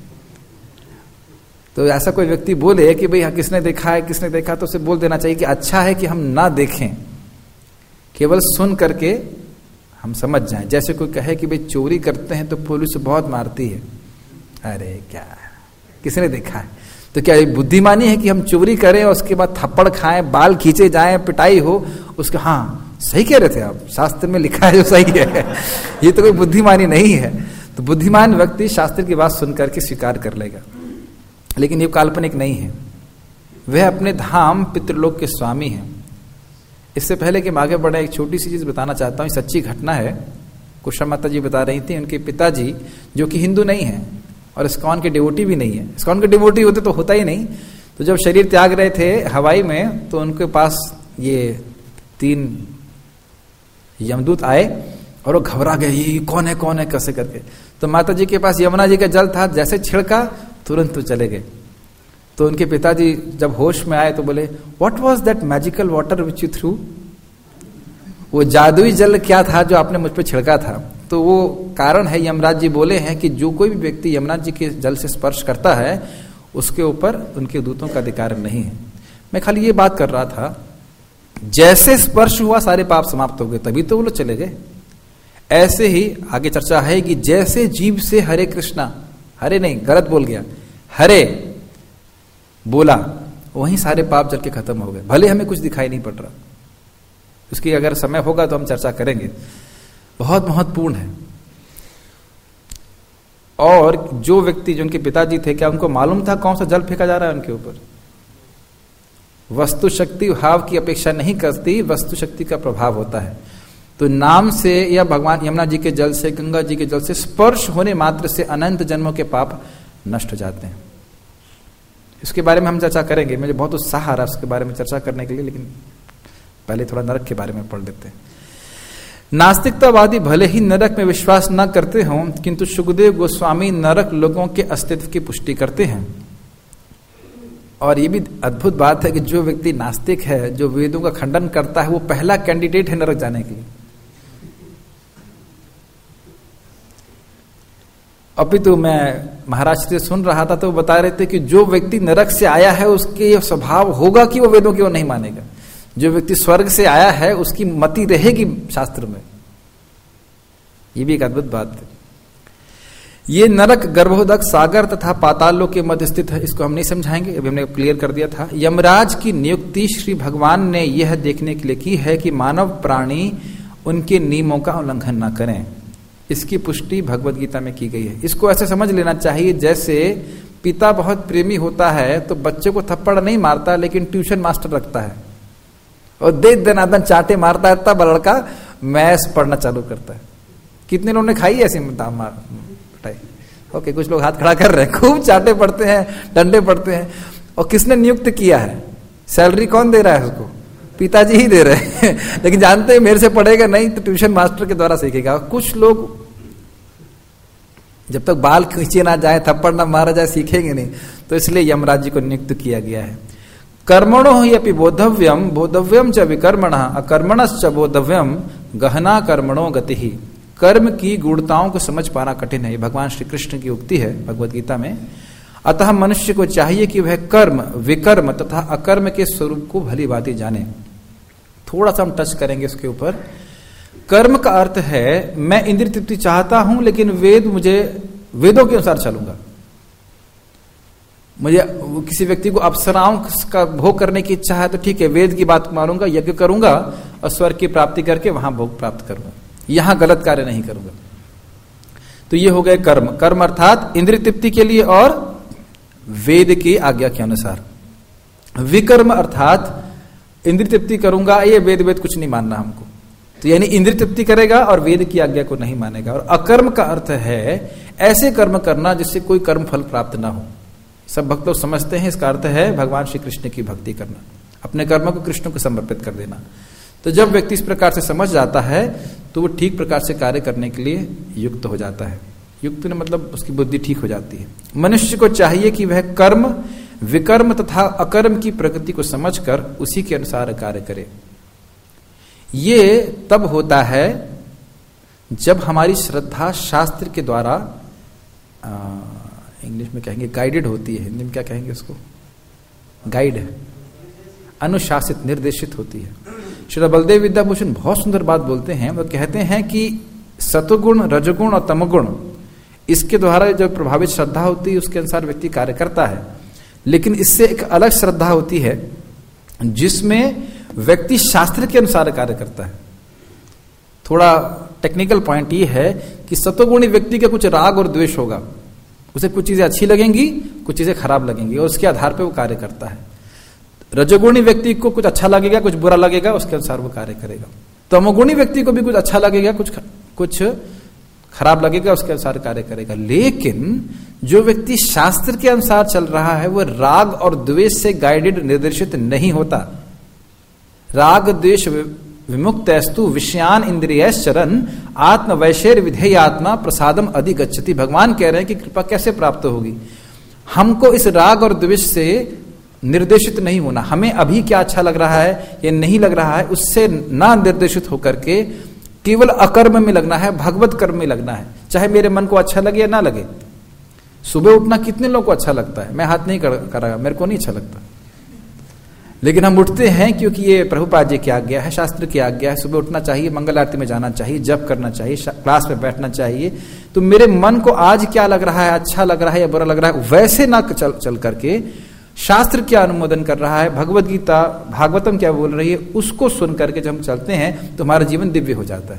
Speaker 1: तो ऐसा कोई व्यक्ति बोले कि भाई किसने देखा है किसने देखा, तो उसे बोल देना चाहिए कि अच्छा है कि हम ना देखें, केवल सुन करके हम समझ जाएं। जैसे कोई कहे कि भाई चोरी करते हैं तो पुलिस बहुत मारती है, अरे क्या किसने देखा है? तो क्या ये बुद्धिमानी है कि हम चोरी करें और उसके बाद थप्पड़ खाएं, बाल खींचे जाएं, पिटाई हो उसके? हाँ सही कह रहे थे आप, शास्त्र में लिखा है जो सही है, ये तो कोई बुद्धिमानी नहीं है। तो बुद्धिमान व्यक्ति शास्त्र की बात सुनकर के स्वीकार कर लेगा, लेकिन ये काल्पनिक नहीं है। वह अपने धाम पितृलोक के स्वामी हैं। इससे पहले कि हम आगे बढ़े, एक छोटी सी चीज बताना चाहता हूँ, सच्ची घटना है। कुशा माता जी बता रही थी, उनके पिताजी जो कि हिंदू नहीं है और इस्कॉन के डिवोटी भी नहीं है, इस्कॉन के डिवोटी होते तो होता ही नहीं। तो जब शरीर त्याग रहे थे हवाई में, तो उनके पास ये तीन यमदूत आए और वो घबरा गए, ये कौन है कौन है कैसे करके। तो माता जी के पास यमुना जी का जल था, जैसे छिड़का तुरंत तो चले गए। तो उनके पिताजी जब होश में आए तो बोले, what was that magical water which you through? वो जादुई जल क्या था जो आपने मुझ पर छिड़का था? तो वो कारण है, यमराज जी बोले हैं कि जो कोई भी व्यक्ति यमुना जी के जल से स्पर्श करता है उसके ऊपर उनके दूतों का अधिकार नहीं है। मैं खाली ये बात कर रहा था, जैसे स्पर्श हुआ सारे पाप समाप्त हो गए, तभी तो वो लोग चले गए। ऐसे ही आगे चर्चा है कि जैसे जीव से हरे कृष्णा, हरे नहीं गलत बोल गया, हरे बोला, वहीं सारे पाप जल के खत्म हो गए, भले हमें कुछ दिखाई नहीं पड़ रहा। उसकी अगर समय होगा तो हम चर्चा करेंगे, बहुत महत्वपूर्ण है। और जो व्यक्ति, जो उनके पिताजी थे, क्या उनको मालूम था कौन सा जल फेंका जा रहा है उनके ऊपर? वस्तु शक्ति भाव की अपेक्षा नहीं करती, वस्तु शक्ति का प्रभाव होता है। तो नाम से या भगवान यमुना जी के जल से, गंगा जी के जल से स्पर्श होने मात्र से अनंत जन्मों के पाप नष्ट हो जाते हैं। इसके बारे में हम चर्चा करेंगे, मुझे बहुत उत्साह आ रहा है उसके बारे में चर्चा करने के लिए, लेकिन पहले थोड़ा नरक के बारे में पढ़ लेते हैं। नास्तिकतावादी भले ही नरक में विश्वास न करते हों, किंतु सुखदेव गोस्वामी नरक लोगों के अस्तित्व की पुष्टि करते हैं। और ये भी अद्भुत बात है कि जो व्यक्ति नास्तिक है, जो वेदों का खंडन करता है, वो पहला कैंडिडेट है नरक जाने के लिए। अभी तो मैं महाराज से सुन रहा था तो वो बता रहे थे कि जो व्यक्ति नरक से आया है उसके ये स्वभाव होगा कि वो वेदों की वो नहीं मानेगा। जो व्यक्ति स्वर्ग से आया है उसकी मति रहेगी शास्त्र में। ये भी एक अद्भुत बात है। ये नरक गर्भोदक सागर तथा पातालों के मध्य स्थित है, इसको हम नहीं समझाएंगे, अभी हमने क्लियर कर दिया था। यमराज की नियुक्ति श्री भगवान ने यह देखने के लिए की है कि मानव प्राणी उनके नियमों का उल्लंघन न करें। इसकी पुष्टि भगवत गीता में की गई है। इसको ऐसे समझ लेना चाहिए जैसे पिता बहुत प्रेमी होता है तो बच्चे को थप्पड़ नहीं मारता, लेकिन ट्यूशन मास्टर रखता है और दे दनादन चाटे मारता है, तब लड़का मैथ्स पढ़ना चालू करता है। कितने लोगों ने खाई ऐसी पिटाई? ओके, कुछ लोग हाथ खड़ा कर रहे हैं। खूब चाटे पड़ते हैं, डंडे पड़ते हैं। और किसने नियुक्त किया है? सैलरी कौन दे रहा है उसको? पिताजी ही दे रहे हैं। लेकिन जानते हैं मेरे से पढ़ेगा नहीं तो ट्यूशन मास्टर के द्वारा सीखेगा। कुछ लोग जब तक बाल खींचे ना जाए, थप्पड़ ना मारा जाए, सीखेंगे नहीं। तो इसलिए यमराज जी को नियुक्त किया गया है। कर्मणो ही अपि बोधव्यम बोधव्यम च विकर्मणः अकर्मणश्च बोधव्यम गहना कर्मणो गति ही। कर्म की गूढ़ताओं को समझ पाना कठिन है, भगवान श्री कृष्ण की उक्ति है भगवत गीता में। अतः मनुष्य को चाहिए कि वह कर्म, विकर्म तथा अकर्म के स्वरूप को भली भांति जाने। थोड़ा सा हम टच करेंगे इसके ऊपर। कर्म का अर्थ है मैं इंद्रिय तृप्ति चाहता हूं, लेकिन वेद मुझे वेदों के अनुसार चलूंगा। मुझे किसी व्यक्ति को अप्सराओं का भोग करने की इच्छा है तो ठीक है, वेद की बात मानूंगा, यज्ञ करूंगा और स्वर्ग की प्राप्ति करके वहां भोग प्राप्त करूंगा, यहां गलत कार्य नहीं करूंगा। तो ये हो गए कर्म। कर्म अर्थात इंद्रिय तृप्ति के लिए और वेद की आज्ञा के अनुसार। विकर्म अर्थात इंद्रिय तृप्ति करूंगा, ये वेद वेद कुछ नहीं मानना हमको, तो यानी इंद्रिय तृप्ति करेगा और वेद की आज्ञा को नहीं मानेगा। और अकर्म का अर्थ है ऐसे कर्म करना जिससे कोई कर्म फल प्राप्त ना हो। सब भक्त लोग समझते हैं इसका अर्थ है भगवान श्री कृष्ण की भक्ति करना, अपने कर्म को कृष्ण को समर्पित कर देना। तो जब व्यक्ति इस प्रकार से समझ जाता है तो वो ठीक प्रकार से कार्य करने के लिए युक्त हो जाता है। युक्त ने मतलब उसकी बुद्धि ठीक हो जाती है। मनुष्य को चाहिए कि वह कर्म, विकर्म तथा अकर्म की प्रकृति को समझकर उसी के अनुसार कार्य करे। ये तब होता है जब हमारी श्रद्धा शास्त्र के द्वारा, इंग्लिश में कहेंगे गाइडेड होती है, हिंदी में क्या कहेंगे उसको? गाइड है, अनुशासित, निर्देशित होती है। श्री बलदेव विद्याभूषण बहुत सुंदर बात बोलते हैं। वो कहते हैं कि सतुगुण, रजगुण और तमगुण, इसके द्वारा जो प्रभावित श्रद्धा होती है उसके अनुसार व्यक्ति कार्य करता है। लेकिन इससे एक अलग श्रद्धा होती है जिसमें व्यक्ति शास्त्र के अनुसार कार्य करता है। थोड़ा टेक्निकल पॉइंट ये है कि सतोगुणी व्यक्ति का कुछ राग और द्वेष होगा, उसे कुछ चीजें अच्छी लगेंगी, कुछ चीजें खराब लगेंगी और उसके आधार पर वो कार्य करता है। रजोगुणी व्यक्ति को कुछ अच्छा लगेगा, कुछ बुरा लगेगा, उसके अनुसार वो कार्य करेगा। तमोगुणी व्यक्ति को भी कुछ अच्छा लगेगा, कुछ कुछ खराब लगेगा, उसके अनुसार कार्य करेगा। लेकिन जो व्यक्ति शास्त्र के अनुसार चल रहा है वो राग और द्वेष से गाइडेड, निर्देशित नहीं होता। राग द्वेष विमुक्तस्तु विषयान इंद्रियश्चरन् आत्म वैशेर विधेयात्मा प्रसादम अधिगच्छति। भगवान कह रहे हैं कि कृपा कैसे प्राप्त होगी? हमको इस राग और द्वेष से निर्देशित नहीं होना। हमें अभी क्या अच्छा लग रहा है या नहीं लग रहा है उससे ना निर्देशित होकर के केवल अकर्म में लगना है, भगवत कर्म में लगना है। चाहे मेरे मन को अच्छा लगे या ना लगे। सुबह उठना कितने लोगों को अच्छा लगता है? मैं हाथ नहीं कर, करा मेरे को नहीं अच्छा लगता, लेकिन हम उठते हैं क्योंकि ये प्रभुपाद जी की आज्ञा है, शास्त्र की आज्ञा है। सुबह उठना चाहिए, मंगल आरती में जाना चाहिए, जप करना चाहिए, क्लास में बैठना चाहिए। तो मेरे मन को आज क्या लग रहा है, अच्छा लग रहा है या बुरा लग रहा है, वैसे ना चल चल करके शास्त्र क्या अनुमोदन कर रहा है, भगवत गीता भागवतम क्या बोल रही है, उसको सुन करके जब हम चलते हैं तो हमारा जीवन दिव्य हो जाता है।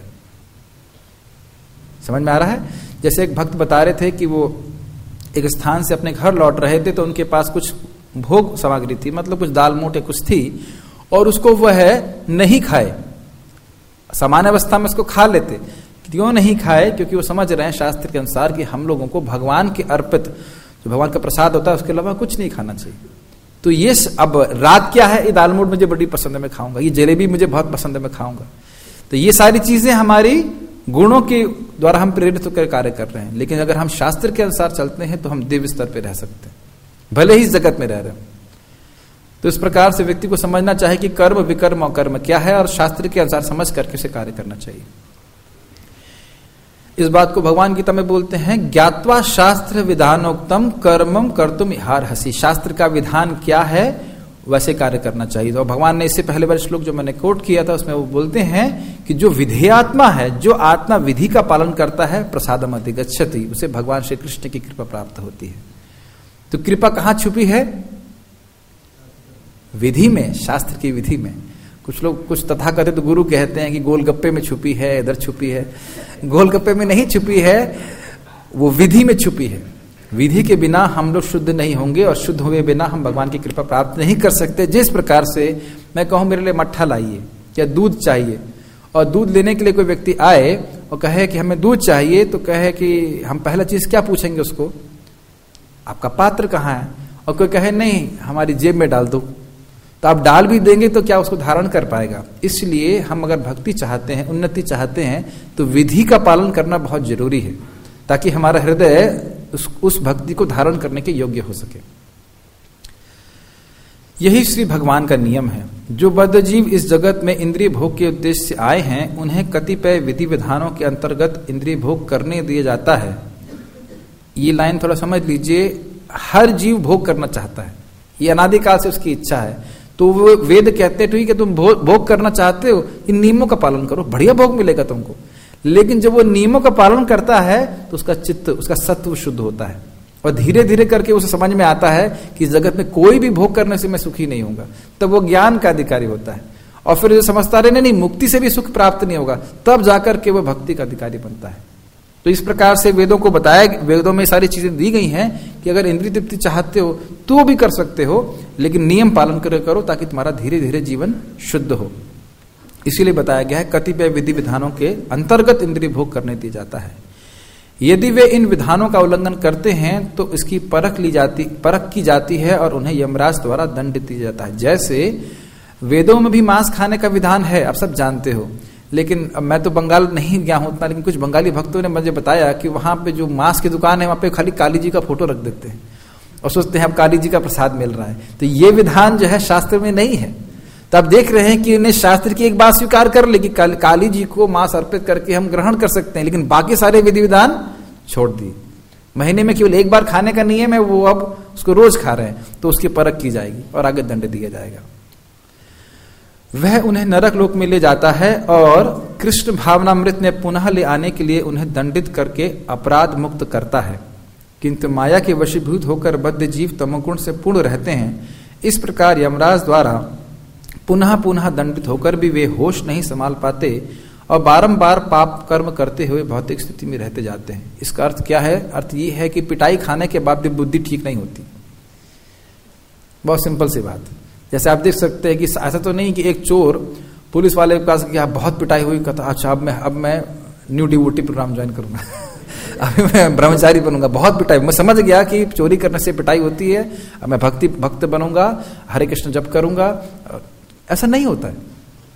Speaker 1: समझ में आ रहा है? जैसे एक भक्त बता रहे थे कि वो एक स्थान से अपने घर लौट रहे थे तो उनके पास कुछ भोग सामग्री थी, मतलब कुछ दाल मोटे कुछ थी, और उसको वह नहीं खाए। सामान्य अवस्था में इसको खा लेते, क्यों नहीं खाए? क्योंकि वो समझ रहे हैं शास्त्र के अनुसार कि हम लोगों को भगवान के अर्पित जो भगवान का प्रसाद होता है उसके अलावा कुछ नहीं खाना चाहिए। तो ये अब रात क्या है, ये दालमोट मुझे बड़ी पसंद है मैं खाऊंगा, ये जलेबी मुझे बहुत पसंद है मैं खाऊंगा। तो ये सारी चीजें हमारी गुणों के द्वारा हम प्रेरित होकर कार्य कर रहे हैं। लेकिन अगर हम शास्त्र के अनुसार चलते हैं तो हम दिव्य स्तर पर रह सकते हैं, भले ही इस जगत में रह रहे हैं। तो इस प्रकार से व्यक्ति को समझना चाहिए कि कर्म विकर्म और कर्म क्या है, और शास्त्र के अनुसार समझ करके उसे कार्य करना चाहिए। इस बात को भगवान गीता में बोलते हैं, ज्ञात्वा शास्त्र विधानोक्तम कर्मम कर्तुम इहार्हसि। शास्त्र का विधान क्या है वैसे कार्य करना चाहिए। तो भगवान ने इससे पहले वाले श्लोक जो मैंने कोट किया था उसमें वो बोलते हैं कि जो विधेयात्मा है, जो आत्मा विधि का पालन करता है, प्रसादम अधिगच्छति, उसे भगवान श्री कृष्ण की कृपा प्राप्त होती है। तो कृपा कहाँ छुपी है? विधि में, शास्त्र की विधि में। कुछ लोग, कुछ तथाकथित गुरु कहते हैं कि गोलगप्पे में छुपी है, इधर छुपी है। गोलगप्पे में नहीं छुपी है, वो विधि में छुपी है। विधि के बिना हम लोग शुद्ध नहीं होंगे, और शुद्ध हुए बिना हम भगवान की कृपा प्राप्त नहीं कर सकते। जिस प्रकार से मैं कहूं मेरे लिए मट्ठा लाइए या दूध चाहिए, और दूध लेने के लिए कोई व्यक्ति आए और कहे कि हमें दूध चाहिए, तो कहे कि हम पहला चीज क्या पूछेंगे उसको, आपका पात्र कहाँ है? और कोई कहे नहीं हमारी जेब में डाल दो, तो आप डाल भी देंगे तो क्या उसको धारण कर पाएगा? इसलिए हम अगर भक्ति चाहते हैं, उन्नति चाहते हैं, तो विधि का पालन करना बहुत जरूरी है, ताकि हमारा हृदय उस, उस भक्ति को धारण करने के योग्य हो सके। यही श्री भगवान का नियम है। जो बद्ध जीव इस जगत में इंद्रिय भोग के उद्देश्य से आए हैं, उन्हें कतिपय विधि विधानों के अंतर्गत इंद्रिय भोग करने दिया जाता है। ये लाइन थोड़ा समझ लीजिए। हर जीव भोग करना चाहता है, ये अनादिकाल से उसकी इच्छा है। तो वो वेद कहते हैं ठीक है तुम भोग करना चाहते हो, इन नियमों का पालन करो, बढ़िया भोग मिलेगा तुमको। लेकिन जब वो नियमों का पालन करता है तो उसका चित्त, उसका सत्व शुद्ध होता है, और धीरे धीरे करके उसे समझ में आता है कि जगत में कोई भी भोग करने से मैं सुखी नहीं होगा। तब वो ज्ञान का अधिकारी होता है, और फिर जो समझता रहे नहीं मुक्ति से भी सुख प्राप्त नहीं होगा, तब जाकर के वो भक्ति का अधिकारी बनता है। तो इस प्रकार से वेदों को बताया, वेदों में सारी चीजें दी गई हैं कि अगर इंद्रिय तृप्ति चाहते हो तो भी कर सकते हो, लेकिन नियम पालन कर करो ताकि तुम्हारा धीरे धीरे जीवन शुद्ध हो। इसीलिए बताया गया है कतिपय विधि विधानों के अंतर्गत इंद्रिय भोग करने दिया जाता है। यदि वे इन विधानों का उल्लंघन करते हैं तो इसकी परख ली जाती परख की जाती है और उन्हें यमराज द्वारा दंड दिया जाता है। जैसे वेदों में भी मांस खाने का विधान है, आप सब जानते हो, लेकिन मैं तो बंगाल नहीं गया हूं उतना, लेकिन कुछ बंगाली भक्तों ने मुझे बताया कि वहां पे जो मांस की दुकान है वहां पे खाली काली जी का फोटो रख देते हैं और सोचते हैं अब काली जी का प्रसाद मिल रहा है। तो ये विधान जो है शास्त्र में नहीं है। तो आप देख रहे हैं कि इन्हें शास्त्र की एक बात स्वीकार कर ली कि काली जी को मांस अर्पित करके हम ग्रहण कर सकते हैं, लेकिन बाकी सारे विधि विधान छोड़ दिए। महीने में केवल एक बार खाने का नियम है, वो अब उसको रोज खा रहे हैं, तो उसकी परख की जाएगी और आगे दंड दिया जाएगा। वह उन्हें नरक लोक में ले जाता है और कृष्ण भावनामृत में पुनः ले आने के लिए उन्हें दंडित करके अपराध मुक्त करता है। किंतु माया के वशीभूत होकर बद्ध जीव तमोगुण से पूर्ण रहते हैं। इस प्रकार यमराज द्वारा पुनः पुनः दंडित होकर भी वे होश नहीं संभाल पाते और बारंबार पाप कर्म करते हुए भौतिक स्थिति में रहते जाते हैं। इसका अर्थ क्या है? अर्थ ये है कि पिटाई खाने के बाद भी बुद्धि ठीक नहीं होती। बहुत सिंपल सी बात। जैसे आप देख सकते हैं कि ऐसा तो नहीं कि एक चोर पुलिस वाले के पास गया, बहुत पिटाई हुई, कहता अच्छा अब मैं अब मैं न्यू डिवोटी प्रोग्राम ज्वाइन करूंगा अभी मैं ब्रह्मचारी बनूंगा। बहुत पिटाई, मैं समझ गया कि चोरी करने से पिटाई होती है, अब मैं भक्ति भक्त बनूंगा, हरे कृष्ण जप करूंगा। ऐसा नहीं होता है।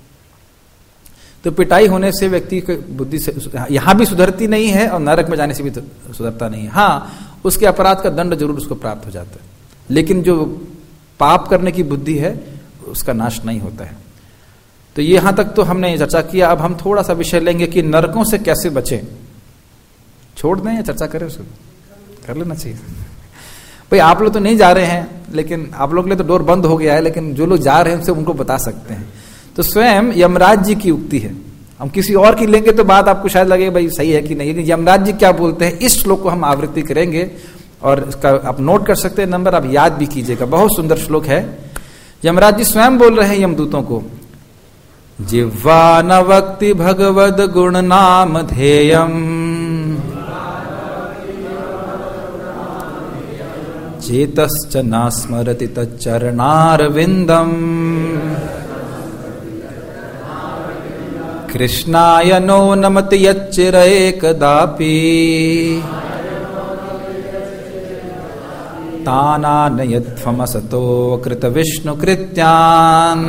Speaker 1: तो पिटाई होने से व्यक्ति की बुद्धि से यहां भी सुधरती नहीं है और नरक में जाने से भी तो सुधरता नहीं है। हाँ, उसके अपराध का दंड जरूर उसको प्राप्त हो जाता है, लेकिन जो पाप करने की बुद्धि है उसका नाश नहीं होता है। तो ये यहां तक तो हमने चर्चा किया। अब हम थोड़ा सा विषय लेंगे कि नरकों से कैसे बचें। छोड़ दें या चर्चा करें? उसको कर लेना चाहिए। भाई आप लोग तो नहीं जा रहे हैं, लेकिन आप लोग के लिए तो डोर बंद हो गया है, लेकिन जो लोग जा रहे हैं उनसे उनको बता सकते हैं। तो स्वयं यमराज जी की उक्ति है। हम किसी और की लेंगे तो बात आपको शायद लगे भाई सही है कि नहीं, लेकिन यमराज जी क्या बोलते हैं इस श्लोक को हम आवृत्ति करेंगे और इसका आप नोट कर सकते हैं, नंबर आप याद भी कीजिएगा। बहुत सुंदर श्लोक है। यमराज जी स्वयं बोल रहे हैं यमदूतों को, जिह्वा न वक्ति भगवद गुण नाम ध्येयम चेतश्च नास्मरति तच्चरणारविंदम कृष्णाय नो नमति यच्चिरे कदापि तानानयध्वमसतो कृत विष्णु कृत्यान्।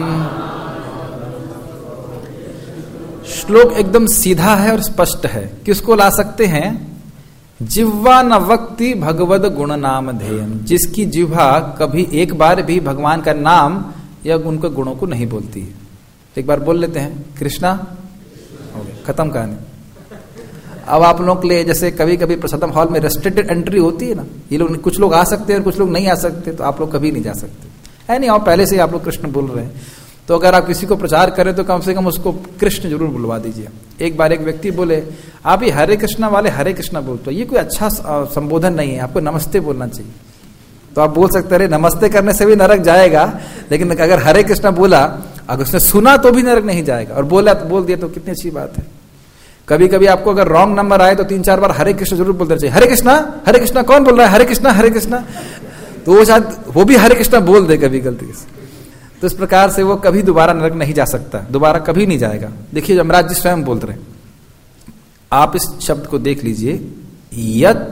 Speaker 1: श्लोक एकदम सीधा है और स्पष्ट है। किसको ला सकते हैं? जिह्वा न वक्ति भगवद गुण नाम ध्येयम, जिसकी जिह्वा कभी एक बार भी भगवान का नाम या उनके गुणों को नहीं बोलती है। एक बार बोल लेते हैं कृष्णा, हो गया, खत्म कहानी। अब आप लोगों के लिए जैसे कभी कभी प्रसादम हॉल में रेस्ट्रिक्टेड एंट्री होती है ना, ये लोग कुछ लोग आ सकते हैं और कुछ लोग नहीं आ सकते, तो आप लोग कभी नहीं जा सकते है नहीं। और पहले से ही आप लोग कृष्ण बोल रहे हैं, तो अगर आप किसी को प्रचार करें तो कम से कम उसको कृष्ण जरूर बुलवा दीजिए। एक बार एक व्यक्ति बोले आप ये हरे कृष्णा वाले हरे कृष्णा बोलते हो, ये कोई अच्छा संबोधन नहीं है, आपको नमस्ते बोलना चाहिए। तो आप बोल सकते हैं नमस्ते करने से भी नरक जाएगा, लेकिन अगर हरे कृष्णा बोला, अगर उसने सुना तो भी नरक नहीं जाएगा, और बोला तो बोल दिया तो कितनी अच्छी बात है। कभी कभी आपको अगर रॉन्ग नंबर आए तो तीन चार बार हरे कृष्ण जरूर बोलते चाहिए। हरे कृष्णा हरे कृष्णा, कौन बोल रहा है? हरे कृष्णा हरे कृष्णा। तो वो शायद वो भी हरे कृष्णा बोल दे कभी गलती से। तो इस प्रकार से वो कभी दोबारा नरक नहीं जा सकता, दोबारा कभी नहीं जाएगा। देखिए यमराज जी स्वयं बोल रहे हैं, आप इस शब्द को देख लीजिए, यत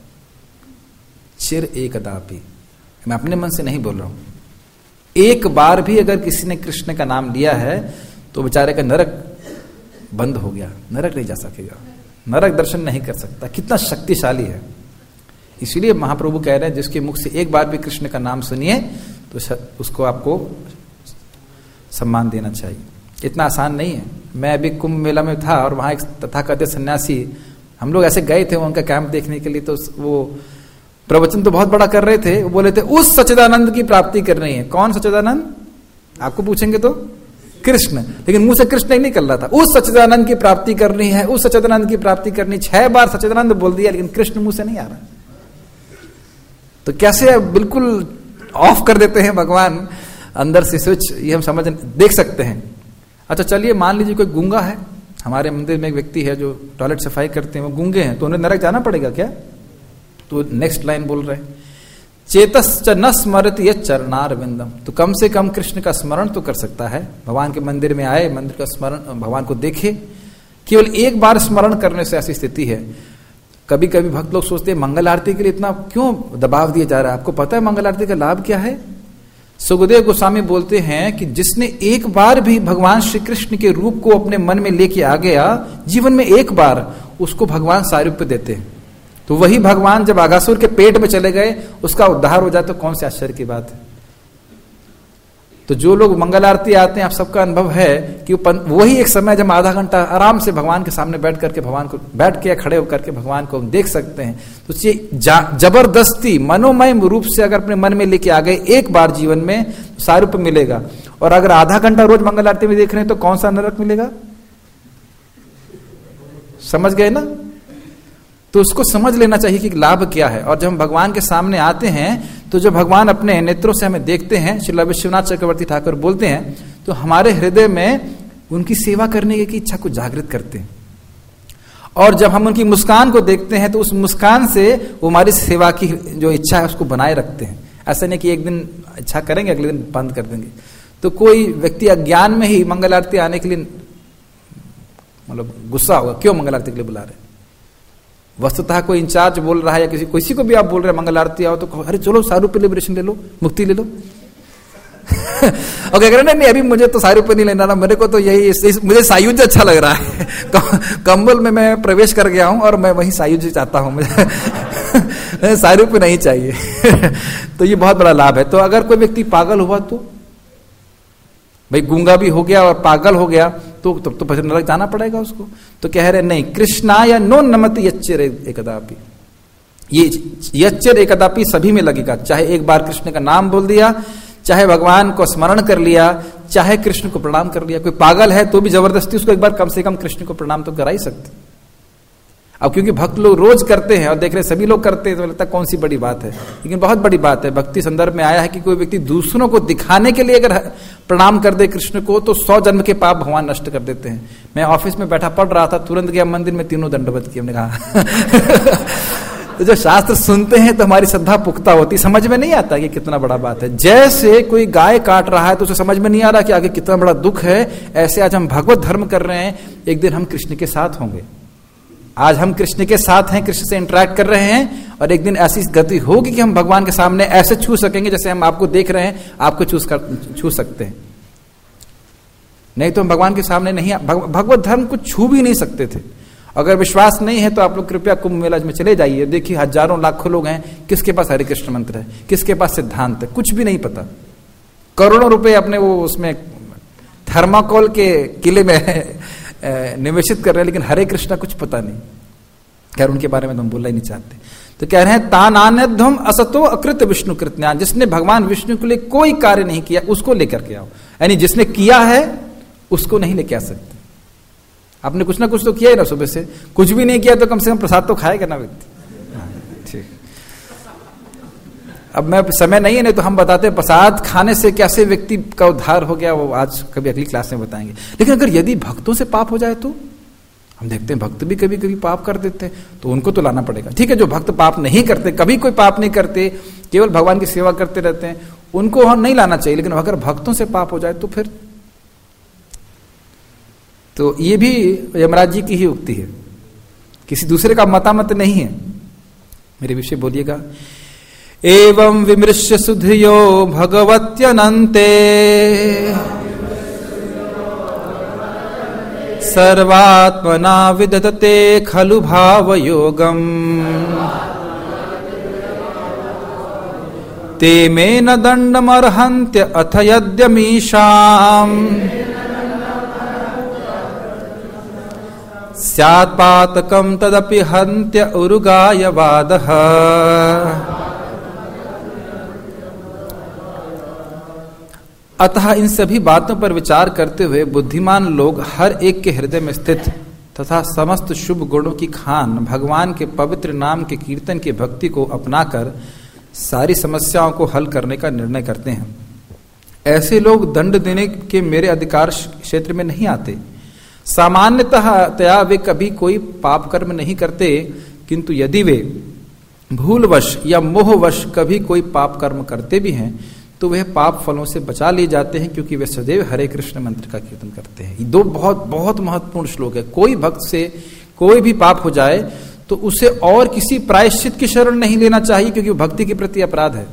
Speaker 1: चिर एकदापि। मैं अपने मन से नहीं बोल रहा हूं, एक बार भी अगर किसी ने कृष्ण का नाम लिया है तो बेचारे का नरक बंद हो गया, नरक नहीं जा सकेगा, नरक दर्शन नहीं कर सकता। कितना शक्तिशाली है। इसीलिए महाप्रभु कह रहे हैं जिसके मुख से एक बार भी कृष्ण का नाम सुनिए तो उसको आपको सम्मान देना चाहिए। इतना आसान नहीं है। मैं अभी कुंभ मेला में था और वहां एक तथाकथित सन्यासी, हम लोग ऐसे गए थे उनका कैंप देखने के लिए, तो वो प्रवचन तो बहुत बड़ा कर रहे थे। वो बोले थे उस सच्चिदानंद की प्राप्ति करनी है। कौन सच्चिदानंद? आपको पूछेंगे तो कृष्ण, लेकिन मुंह से कृष्ण ही नहीं निकल रहा था। उस सच्चिदानंद की प्राप्ति करनी है, उस सच्चिदानंद की प्राप्ति करनी। छह बार सच्चिदानंद बोल दिया, लेकिन कृष्ण मुंह से नहीं आ रहा। तो कैसे बिल्कुल ऑफ कर देते हैं भगवान अंदर से स्विच, ये हम समझ देख सकते हैं। अच्छा चलिए मान लीजिए कोई गूंगा है, हमारे मंदिर में एक व्यक्ति है जो टॉयलेट सफाई करते हैं, वो गूंगे हैं, तो उन्हें नरक जाना पड़ेगा क्या? तो नेक्स्ट लाइन बोल रहे हैं, चेतश्च न स्मरति यत् चरणारविंदम। तो कम से कम कृष्ण का स्मरण तो कर सकता है। भगवान के मंदिर में आए, मंदिर का स्मरण, भगवान को देखे। केवल एक बार स्मरण करने से ऐसी स्थिति है। कभी कभी भक्त लोग सोचते हैं मंगल आरती के लिए इतना क्यों दबाव दिया जा रहा है? आपको पता है मंगल आरती का लाभ क्या है? सुखदेव गोस्वामी बोलते हैं कि जिसने एक बार भी भगवान श्री कृष्ण के रूप को अपने मन में लेके आ गया, जीवन में एक बार, उसको भगवान सारूप्य देते हैं। तो वही भगवान जब आगासुर के पेट में चले गए, उसका उद्धार हो जाए तो कौन से आश्चर्य की बात है। तो जो लोग मंगल आरती आते हैं, आप सबका अनुभव है कि वही एक समय जब आधा घंटा आराम से भगवान के सामने बैठ करके भगवान को बैठ के या खड़े होकर के भगवान को देख सकते हैं। तो ये जबरदस्ती मनोमय रूप से अगर अपने मन में लेके आ गए एक बार जीवन में, तो सारूप्य मिलेगा। और अगर आधा घंटा रोज मंगल आरती में देख रहे हैं तो कौन सा नरक मिलेगा? समझ गए ना? तो उसको समझ लेना चाहिए कि लाभ क्या है। और जब हम भगवान के सामने आते हैं तो जब भगवान अपने नेत्रों से हमें देखते हैं, श्रील विश्वनाथ चक्रवर्ती ठाकुर बोलते हैं, तो हमारे हृदय में उनकी सेवा करने की इच्छा को जागृत करते हैं। और जब हम उनकी मुस्कान को देखते हैं तो उस मुस्कान से वो हमारी सेवा की जो इच्छा है उसको बनाए रखते हैं। ऐसा नहीं कि एक दिन इच्छा करेंगे अगले दिन बंद कर देंगे। तो कोई व्यक्ति अज्ञान में ही मंगल आरती आने के लिए मतलब गुस्सा होगा, क्यों मंगल आरती के लिए बुला रहे? वस्तुतः कोई इंचार्ज बोल रहा है या किसी किसी को भी आप बोल रहे हैं मंगल आरती आओ, तो अरे चलो सारूप्य लिबरेशन ले लो, मुक्ति ले लो। और कह रहे नहीं नहीं अभी मुझे तो सारूप्य नहीं लेना ना, मेरे को तो यही इस, इस, मुझे सायुज्य अच्छा लग रहा है। कंबल में मैं प्रवेश कर गया हूं और मैं वही सायुज्य चाहता हूं, मुझे सारूप्य नहीं चाहिए। तो ये बहुत बड़ा लाभ है। तो अगर कोई व्यक्ति पागल हुआ तो भाई गूंगा भी हो गया और पागल हो गया तो तब तो फिर नरक जाना पड़ेगा उसको। तो कह रहे नहीं, कृष्णा या नो नमति यच्चिर एकदापि। ये यच्चिर एकदापि सभी में लगेगा, चाहे एक बार कृष्ण का नाम बोल दिया, चाहे भगवान को स्मरण कर लिया, चाहे कृष्ण को प्रणाम कर लिया। कोई पागल है तो भी जबरदस्ती उसको एक बार कम से कम कृष्ण को प्रणाम तो करा ही सकते। अब क्योंकि भक्त लोग रोज करते हैं और देख रहे सभी लोग करते हैं तो लगता है कौन सी बड़ी बात है, लेकिन बहुत बड़ी बात है। भक्ति संदर्भ में आया है कि कोई व्यक्ति दूसरों को दिखाने के लिए अगर प्रणाम कर दे कृष्ण को तो सौ जन्म के पाप भगवान नष्ट कर देते हैं। मैं ऑफिस में बैठा पढ़ रहा था, तुरंत गया मंदिर में, तीनों दंडवत किए। हमने कहा तो जो शास्त्र सुनते हैं तो हमारी श्रद्धा पुख्ता होती, समझ में नहीं आता कि कितना बड़ा बात है। जैसे कोई गाय काट रहा है तो उसे समझ में नहीं आ रहा कि आगे कितना बड़ा दुख है, ऐसे आज हम भगवत धर्म कर रहे हैं, एक दिन हम कृष्ण के साथ होंगे। आज हम कृष्ण के साथ हैं, कृष्ण से इंटरेक्ट कर रहे हैं, और एक दिन ऐसी गति होगी कि हम भगवान के सामने ऐसे छू सकेंगे जैसे हम आपको देख रहे हैं, आपको छू कर छू सकते हैं। नहीं तो हम भगवान के सामने नहीं, भगवत धर्म को छू भी नहीं सकते थे। अगर विश्वास नहीं है तो आप लोग कृपया कुंभ मेला में चले जाइए, देखिए हजारों लाखों लोग हैं, किसके पास हरे कृष्ण मंत्र है, किसके पास सिद्धांत है, कुछ भी नहीं पता। करोड़ों रुपए अपने वो उसमें थर्माकोल के किले में निवेशित कर रहे हैं, लेकिन हरे कृष्ण कुछ पता नहीं। खैर उनके बारे में तो हम बोलना ही नहीं चाहते। तो कह रहे हैं तानान्यध्वम असतो अकृत विष्णु कृत्यान, जिसने भगवान विष्णु के लिए कोई कार्य नहीं किया उसको लेकर के आओ। यानी जिसने किया है उसको नहीं लेके आ सकते। आपने कुछ ना कुछ तो किया ही ना, सुबह से कुछ भी नहीं किया तो कम से कम प्रसाद तो खाएगा ना व्यक्ति। ठीक, अब मैं समय नहीं है, नहीं तो हम बताते हैं प्रसाद खाने से कैसे व्यक्ति का उद्धार हो गया, वो आज कभी अगली क्लास में बताएंगे। लेकिन अगर यदि भक्तों से पाप हो जाए तो हम देखते हैं भक्त भी कभी कभी पाप कर देते हैं, तो उनको तो लाना पड़ेगा। ठीक है, जो भक्त पाप नहीं करते, कभी कोई पाप नहीं करते, केवल भगवान की सेवा करते रहते हैं, उनको हम नहीं लाना चाहिए। लेकिन अगर भक्तों से पाप हो जाए तो फिर तो ये भी यमराज जी की ही उक्ति है, किसी दूसरे का मतामत नहीं है। मेरे विषय बोलिएगा। एवं विमृश्य सुधियो भगवत्यनन्ते सर्वात्मना विदधते खलु भावयोगम् ते मे न दण्डमर्हन्त्य अथ यद्यमीशाम् स्यात्पातकं तदपि हन्त्य उरुगायवादः। अतः इन सभी बातों पर विचार करते हुए बुद्धिमान लोग हर एक के हृदय में स्थित तथा समस्त शुभ गुणों की खान भगवान के पवित्र नाम के कीर्तन की भक्ति को अपनाकर सारी समस्याओं को हल करने का निर्णय करते हैं। ऐसे लोग दंड देने के मेरे अधिकार क्षेत्र में नहीं आते। सामान्यतः वे कभी कोई पाप कर्म नहीं करते, किंतु यदि वे भूलवश या मोहवश कभी कोई पाप कर्म करते भी हैं तो वे पाप फलों से बचा लिए जाते हैं, क्योंकि वे सदैव हरे कृष्ण मंत्र का कीर्तन करते हैं। ये दो बहुत बहुत महत्वपूर्ण श्लोक है। कोई भक्त से कोई भी पाप हो जाए तो उसे और किसी प्रायश्चित की शरण नहीं लेना चाहिए, क्योंकि भक्ति के प्रति अपराध है।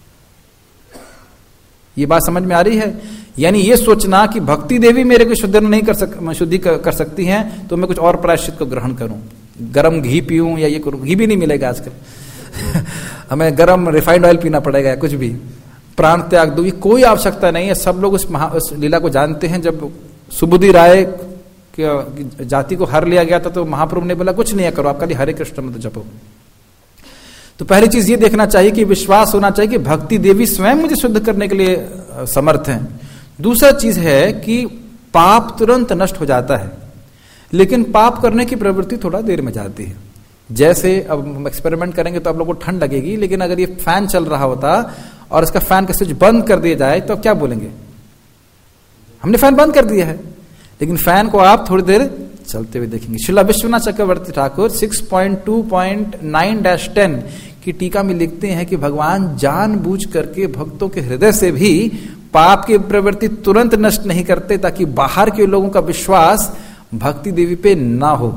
Speaker 1: ये बात समझ में आ रही है? यानी ये सोचना कि भक्ति देवी मेरे को शुद्ध नहीं कर सक शुद्धि कर, कर सकती हैं तो मैं कुछ और प्रायश्चित को ग्रहण करूं, गरम घी पीऊं या ये करूं। घी भी नहीं मिलेगा आजकल हमें गरम रिफाइंड ऑयल पीना पड़ेगा, कुछ भी प्राण त्याग दो, ये कोई आवश्यकता नहीं है। सब लोग उस, महा, उस लीला को जानते हैं। जब सुबुद्धि राय के जाति को हर लिया गया था तो महाप्रभु ने बोला कुछ नहीं करो, आप खाली हरे कृष्ण मंत्र जपो। तो पहली चीज ये देखना चाहिए कि विश्वास होना चाहिए कि भक्ति देवी स्वयं मुझे शुद्ध करने के लिए समर्थ हैं। दूसरा चीज है कि पाप तुरंत नष्ट हो जाता है, लेकिन पाप करने की प्रवृत्ति थोड़ा देर में जाती है। जैसे अब हम एक्सपेरिमेंट करेंगे तो आप लोगों को ठंड लगेगी, लेकिन अगर ये फैन चल रहा होता और इसका फैन का स्विच बंद कर दिया जाए तो आप क्या बोलेंगे? हमने फैन बंद कर दिया है, लेकिन फैन को आप थोड़ी देर चलते हुए देखेंगे। Srila Vishwanath Chakravarti Thakur six point two point nine dash ten की टीका में लिखते हैं कि भगवान जानबूझ करके भक्तों के हृदय से भी पाप की प्रवृत्ति तुरंत नष्ट नहीं करते, ताकि बाहर के लोगों का विश्वास भक्ति देवी पे ना हो।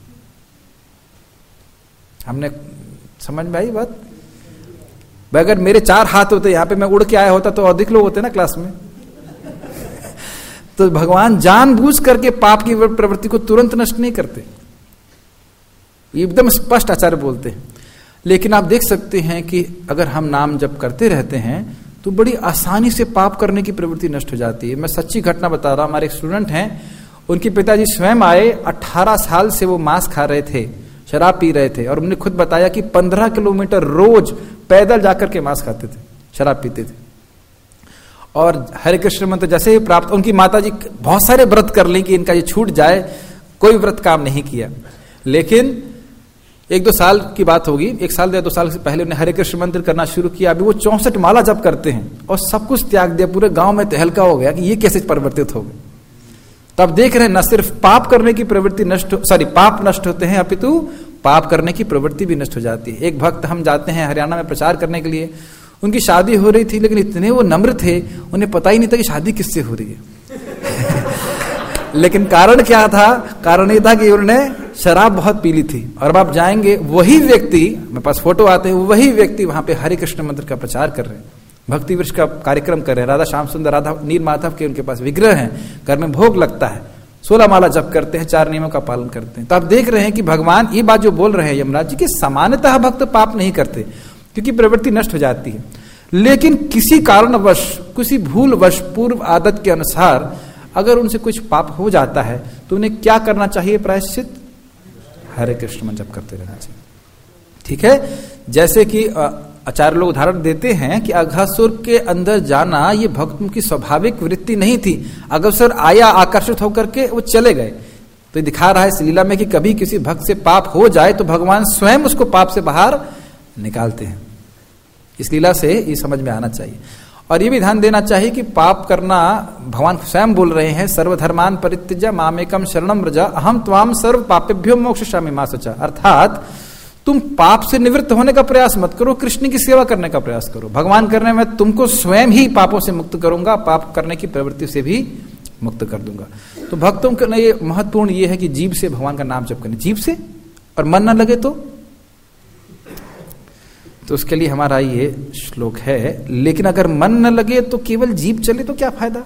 Speaker 1: हमने समझ में आई बात? अगर मेरे चार हाथ होते यहाँ पे, मैं उड़ के आया होता तो अधिक लोग होते ना क्लास में। तो भगवान जानबूझ करके पाप की प्रवृत्ति को तुरंत नष्ट नहीं करते, एकदम स्पष्ट आचार्य बोलते हैं। लेकिन आप देख सकते हैं कि अगर हम नाम जप करते रहते हैं तो बड़ी आसानी से पाप करने की प्रवृत्ति नष्ट हो जाती है। मैं सच्ची घटना बता रहा हूं। हमारे एक स्टूडेंट हैं, उनके पिताजी स्वयं आए, अठारह साल से वो मांस खा रहे थे, शराब पी रहे थे, और उन्होंने खुद बताया कि पंद्रह किलोमीटर रोज पैदल जाकर के मांस खाते थे, शराब पीते थे। और हरे कृष्ण मंत्र जैसे ही प्राप्त, उनकी माताजी बहुत सारे व्रत कर ली कि इनका ये छूट जाए, कोई व्रत काम नहीं किया। लेकिन एक दो साल की बात होगी, एक साल या दो साल से पहले उन्हें हरे कृष्ण मंत्र करना शुरू किया। अभी वो चौसठ माला जप करते हैं और सब कुछ त्याग दिया। पूरे गांव में तहलका हो गया कि ये कैसे परिवर्तित हो गए। तो आप देख रहे हैं, न सिर्फ पाप करने की प्रवृत्ति नष्ट, सॉरी पाप नष्ट होते हैं, अपितु पाप करने की प्रवृत्ति भी नष्ट हो जाती है। एक भक्त, हम जाते हैं हरियाणा में प्रचार करने के लिए, उनकी शादी हो रही थी, लेकिन इतने वो नम्र थे, उन्हें पता ही नहीं था कि शादी किससे हो रही है। लेकिन कारण क्या था? कारण ये था कि उन्होंने शराब बहुत पी ली थी। और अब आप जाएंगे, वही व्यक्ति, मेरे पास फोटो आते हैं, वही व्यक्ति वहां पे हरे कृष्ण मंत्र का प्रचार कर रहे हैं, भक्ति वृक्ष का कार्यक्रम कर रहे हैं, राधा श्याम सुंदर, राधा नील माधव के उनके पास विग्रह हैं, घर में भोग लगता है, सोलह माला जप करते हैं, चार नियमों का पालन करते हैं। तो आप देख रहे हैं कि भगवान ये बात जो बोल रहे हैं यमराज जी की, सामान्यतः भक्त पाप नहीं करते क्योंकि प्रवृत्ति नष्ट हो जाती है, लेकिन किसी कारणवश, किसी भूलवश, पूर्व आदत के अनुसार अगर उनसे कुछ पाप हो जाता है तो उन्हें क्या करना चाहिए? प्रायश्चित हरे कृष्ण मंत्र जप करते रहना चाहिए। ठीक है, जैसे कि आचार्य लोग उदाहरण देते हैं कि अघासुर के अंदर जाना ये भक्तों की स्वाभाविक वृत्ति नहीं थी। अघासुर आया, आकर्षित होकर के वो चले गए। तो ये दिखा रहा है इस लीला में कि कभी किसी भक्त से पाप हो जाए तो भगवान स्वयं उसको पाप से बाहर निकालते हैं। इस लीला से ये समझ में आना चाहिए। और ये भी ध्यान देना चाहिए कि पाप करना, भगवान स्वयं बोल रहे हैं, सर्वधर्मान परित्यज्य मामेकम शरणम व्रज अहम त्वाम सर्व पापेभ्यो मोक्षयिष्यामि मा शुचः। अर्थात तुम पाप से निवृत्त होने का प्रयास मत करो, कृष्ण की सेवा करने का प्रयास करो। भगवान करने में तुमको स्वयं ही पापों से मुक्त करूंगा, पाप करने की प्रवृत्ति से भी मुक्त कर दूंगा। तो भक्तों के लिए महत्वपूर्ण ये है कि जीभ से भगवान का नाम जप करना, जीभ से, और मन न लगे तो तो उसके लिए हमारा ये श्लोक है। लेकिन अगर मन न लगे तो केवल जीभ चले तो क्या फायदा?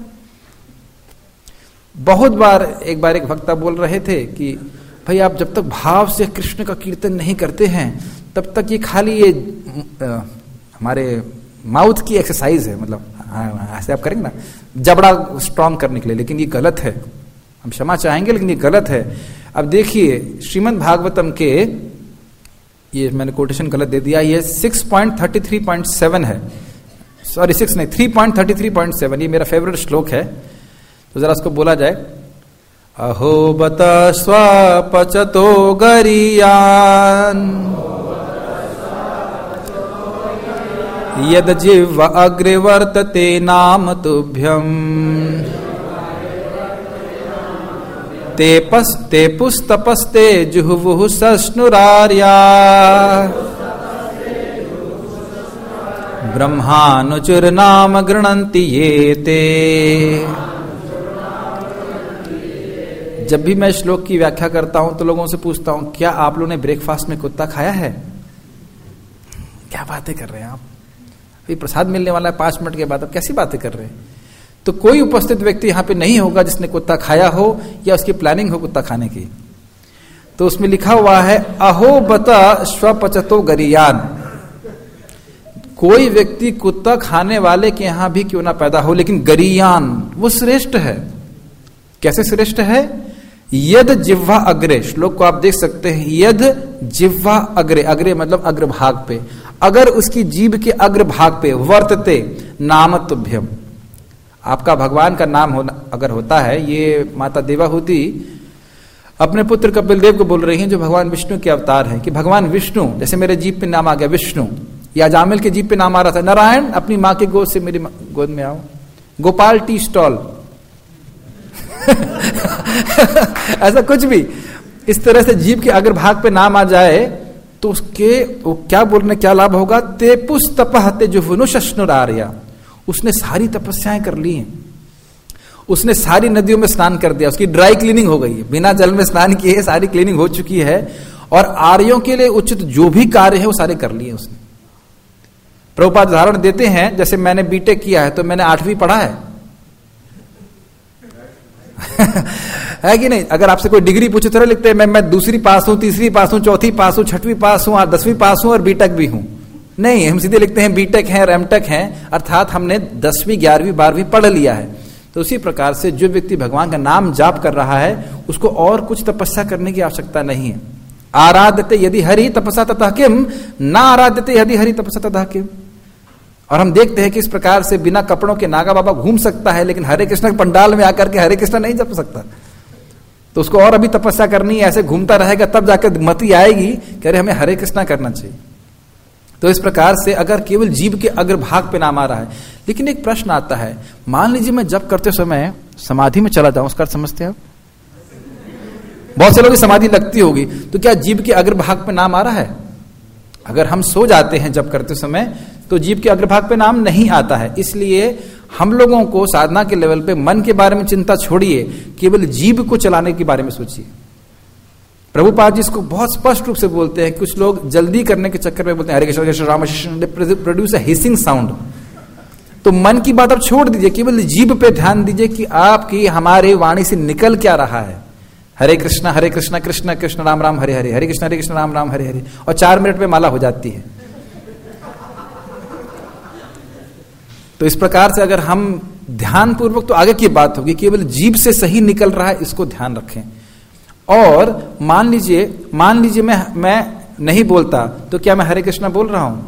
Speaker 1: बहुत बार, एक बार एक भक्ता बोल रहे थे कि भाई आप जब तक भाव से कृष्ण का कीर्तन नहीं करते हैं तब तक ये खाली ये आ, हमारे माउथ की एक्सरसाइज है, मतलब ऐसे आप करेंगे ना जबड़ा स्ट्रांग करने के लिए, लेकिन ये गलत है। हम क्षमा चाहेंगे लेकिन ये गलत है। अब देखिए श्रीमद् भागवतम के, ये मैंने कोटेशन गलत दे दिया, ये six point thirty three point seven है, सॉरी सिक्स नहीं three point thirty three point seven, ये मेरा फेवरेट श्लोक है। तो जरा उसको बोला जाए। अहो बत स्वपचतो गरीयान यद जिह्व अग्रे वर्तते नाम तुभ्यम ते पस ते पुस्तपस्ते जुहुवुः सश्नुरार्या ब्रह्मानुचुर नाम गृणन्ति ये ते। जब भी मैं श्लोक की व्याख्या करता हूं तो लोगों से पूछता हूं, क्या आप लोगों ने ब्रेकफास्ट में कुत्ता खाया है? क्या बातें कर रहे हैं आप? अभी प्रसाद मिलने वाला है पांच मिनट के बाद, आप कैसी बातें कर रहे हैं? तो कोई उपस्थित व्यक्ति यहां पे नहीं होगा जिसने कुत्ता खाया हो या उसकी प्लानिंग हो कुत्ता खाने की। तो उसमें लिखा हुआ है अहो बता स्वपचतो गरीयान। कोई व्यक्ति कुत्ता खाने वाले के यहां भी क्यों ना पैदा हो, लेकिन गरीयान वो श्रेष्ठ है। कैसे श्रेष्ठ है? यद जिह्वा अग्रे, श्लोक को आप देख सकते हैं, यद जिह्वा अग्रे, अग्रे मतलब अग्रभाग पे, अगर उसकी जीभ के अग्रभाग पे वर्तते नाम तुभ्यम, आपका भगवान का नाम होना अगर होता है। ये माता देवाहुति अपने पुत्र कपिल देव को बोल रही हैं जो भगवान विष्णु के अवतार हैं, कि भगवान विष्णु, जैसे मेरे जीभ पे नाम आ गया विष्णु, या जामिल के जीभ पे नाम आ रहा था नारायण, अपनी माँ की गोद से मेरी गोद में आओ, गोपाल टी स्टॉल ऐसा कुछ भी इस तरह से जीभ के अग्रभाग पे नाम आ जाए तो उसके वो क्या बोलने क्या लाभ होगा? ते पुस्तपह ते जुहुवुः सश्नुरार्या, उसने सारी तपस्याएं कर ली हैं, उसने सारी नदियों में स्नान कर दिया, उसकी ड्राई क्लीनिंग हो गई है, बिना जल में स्नान किए सारी क्लीनिंग हो चुकी है, और आर्यों के लिए उचित जो भी कार्य है वो सारे कर लिए उसने। प्रभुपाद उदाहरण देते हैं, जैसे मैंने बीटेक किया है तो मैंने आठवीं पढ़ा है है कि नहीं? अगर आपसे कोई डिग्री पूछे तो लिखते हैं मैं मैं दूसरी पास हूं, तीसरी पास हूं, चौथी पास हूं, छठवीं पास हूं, दसवीं पास हूं और बीटेक भी हूं। नहीं, हम सीधे लिखते हैं बीटेक है, एमटेक है, अर्थात हमने दसवीं ग्यारहवीं बारहवीं पढ़ लिया है। तो उसी प्रकार से जो व्यक्ति भगवान का नाम जाप कर रहा है उसको और कुछ तपस्या करने की आवश्यकता नहीं है। आराध्यते यदि हरि तपसा ततः किम, ना आराध्यते यदि हरि तपसा ततः किम। और हम देखते हैं कि इस प्रकार से बिना कपड़ों के नागा बाबा घूम सकता है, लेकिन हरे कृष्ण के पंडाल में आकर के हरे कृष्ण नहीं जप सकता। तो उसको और अभी तपस्या करनी है, ऐसे घूमता रहेगा तब जाकर मति आएगी कि अरे हमें हरे कृष्ण करना चाहिए। तो इस प्रकार से अगर केवल जीभ के अग्रभाग पे नाम आ रहा है, लेकिन एक प्रश्न आता है, मान लीजिए मैं जप करते समय समाधि में चला जाऊं, उसका समझते हैं आप? बहुत से लोगों की समाधि लगती होगी, तो क्या जीभ के अग्रभाग पे नाम आ रहा है? अगर हम सो जाते हैं जब करते समय तो जीभ के अग्रभाग पे नाम नहीं आता है। इसलिए हम लोगों को साधना के लेवल पे मन के बारे में चिंता छोड़िए, केवल जीभ को चलाने के बारे में सोचिए। प्रभुपाद जी इसको बहुत स्पष्ट रूप से बोलते हैं। कुछ लोग जल्दी करने के चक्कर में बोलते हैं Hare Krishna Krishna Ram Krishna, produce a hissing sound. तो मन की बात आप छोड़ दीजिए, केवल जीभ पे ध्यान दीजिए कि आपकी हमारे वाणी से निकल क्या रहा है। हरे कृष्णा हरे कृष्णा कृष्ण कृष्ण राम राम हरे हरे, हरे कृष्णा हरे कृष्ण राम राम हरे हरे, और चार मिनट में माला हो जाती है। तो इस प्रकार से अगर हम ध्यान पूर्वक, तो आगे की बात होगी, केवल जीभ से सही निकल रहा है इसको ध्यान रखें। और मान लीजिए मान लीजिए मैं मैं नहीं बोलता, तो क्या मैं हरे कृष्णा बोल रहा हूं?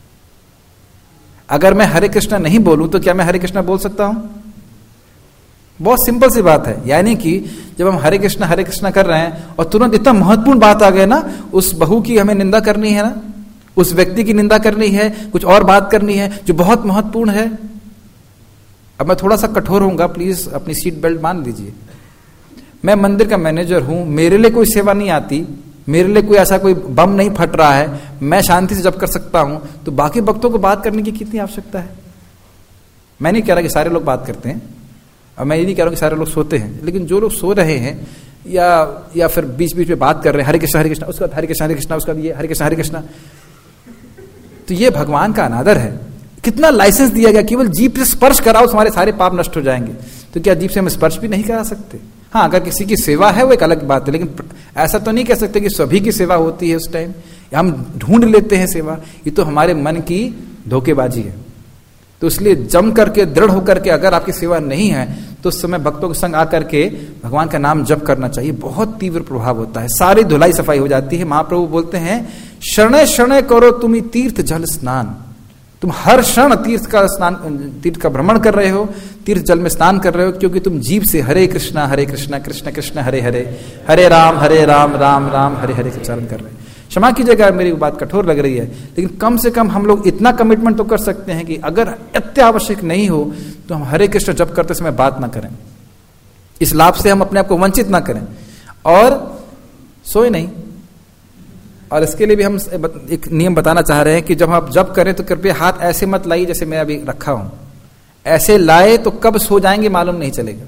Speaker 1: अगर मैं हरे कृष्णा नहीं बोलूं तो क्या मैं हरे कृष्णा बोल सकता हूं? बहुत सिंपल सी बात है। यानी कि जब हम हरे कृष्णा हरे कृष्णा कर रहे हैं और तुरंत इतना महत्वपूर्ण बात आ गया ना, उस बहू की हमें निंदा करनी है ना, उस व्यक्ति की निंदा करनी है, कुछ और बात करनी है जो बहुत महत्वपूर्ण है। अब मैं थोड़ा सा कठोर होऊंगा, प्लीज अपनी सीट बेल्ट बांध लीजिए। मैं मंदिर का मैनेजर हूं, मेरे लिए कोई सेवा नहीं आती, मेरे लिए कोई ऐसा कोई बम नहीं फट रहा है, मैं शांति से जब कर सकता हूं, तो बाकी भक्तों को बात करने की कितनी आवश्यकता है? मैं नहीं कह रहा कि सारे लोग बात करते हैं, और मैं ये नहीं कह रहा कि सारे लोग सोते हैं, लेकिन जो लोग सो रहे हैं या या फिर बीच बीच में बात कर रहे हैं, हरे कृष्णा हरे कृष्णा, उसका हरे कृष्णा हरे कृष्णा, उसका ये हरे कृष्णा हरे कृष्णा, तो ये भगवान का अनादर है। कितना लाइसेंस दिया गया, केवल जीभ से स्पर्श कराओ तुम्हारे सारे पाप नष्ट हो जाएंगे। तो क्या जीभ से हम स्पर्श भी नहीं करा सकते? हाँ, अगर किसी की सेवा है वो एक अलग बात है, लेकिन ऐसा तो नहीं कह सकते कि सभी की सेवा होती है उस टाइम, हम ढूंढ लेते हैं सेवा। ये तो हमारे मन की धोखेबाजी है। तो इसलिए जम करके दृढ़ होकर के अगर आपकी सेवा नहीं है तो उस समय भक्तों के संग आकर के भगवान का नाम जप करना चाहिए। बहुत तीव्र प्रभाव होता है, सारी धुलाई सफाई हो जाती है। महाप्रभु बोलते हैं शरणे शरणे करो तुम तीर्थ जल स्नान। तुम हर क्षण तीर्थ का स्नान, तीर्थ का भ्रमण कर रहे हो, तीर्थ जल में स्नान कर रहे हो, क्योंकि तुम जीभ से हरे कृष्णा हरे कृष्णा कृष्ण कृष्ण हरे हरे, हरे राम हरे राम राम राम हरे हरे का उच्चारण कर रहे हैं। क्षमा कीजिएगा मेरी बात कठोर लग रही है, लेकिन कम से कम हम लोग इतना कमिटमेंट तो कर सकते हैं कि अगर अत्यावश्यक नहीं हो तो हम हरे कृष्ण जप करते समय बात ना करें। इस लाभ से हम अपने आप को वंचित ना करें और सोए नहीं। और इसके लिए भी हम एक नियम बताना चाह रहे हैं कि जब आप जप करें तो कृपया हाथ ऐसे मत लाइए जैसे मैं अभी रखा हूं। ऐसे लाए तो कब सो जाएंगे मालूम नहीं चलेगा।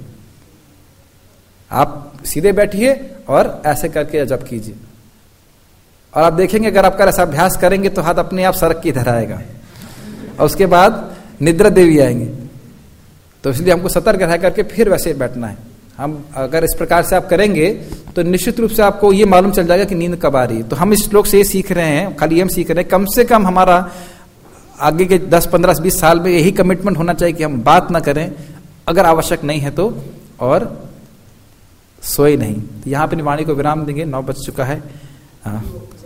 Speaker 1: आप सीधे बैठिए और ऐसे करके जप कीजिए, और आप देखेंगे अगर आपका ऐसा अभ्यास करेंगे तो हाथ अपने आप सड़क की तरह आएगा और उसके बाद निद्रा देवी आएंगे। तो इसलिए हमको सतर्क रह करके फिर वैसे बैठना है। हम अगर इस प्रकार से आप करेंगे तो निश्चित रूप से आपको ये मालूम चल जाएगा कि नींद कब आ रही है। तो हम इस श्लोक से ये सीख रहे हैं, खाली हम सीख रहे हैं, कम से कम हमारा आगे के दस पंद्रह बीस साल में यही कमिटमेंट होना चाहिए कि हम बात ना करें अगर आवश्यक नहीं है तो, और सोए नहीं। तो यहाँ पे वाणी को विराम देंगे, नौ बज चुका है। हाँ,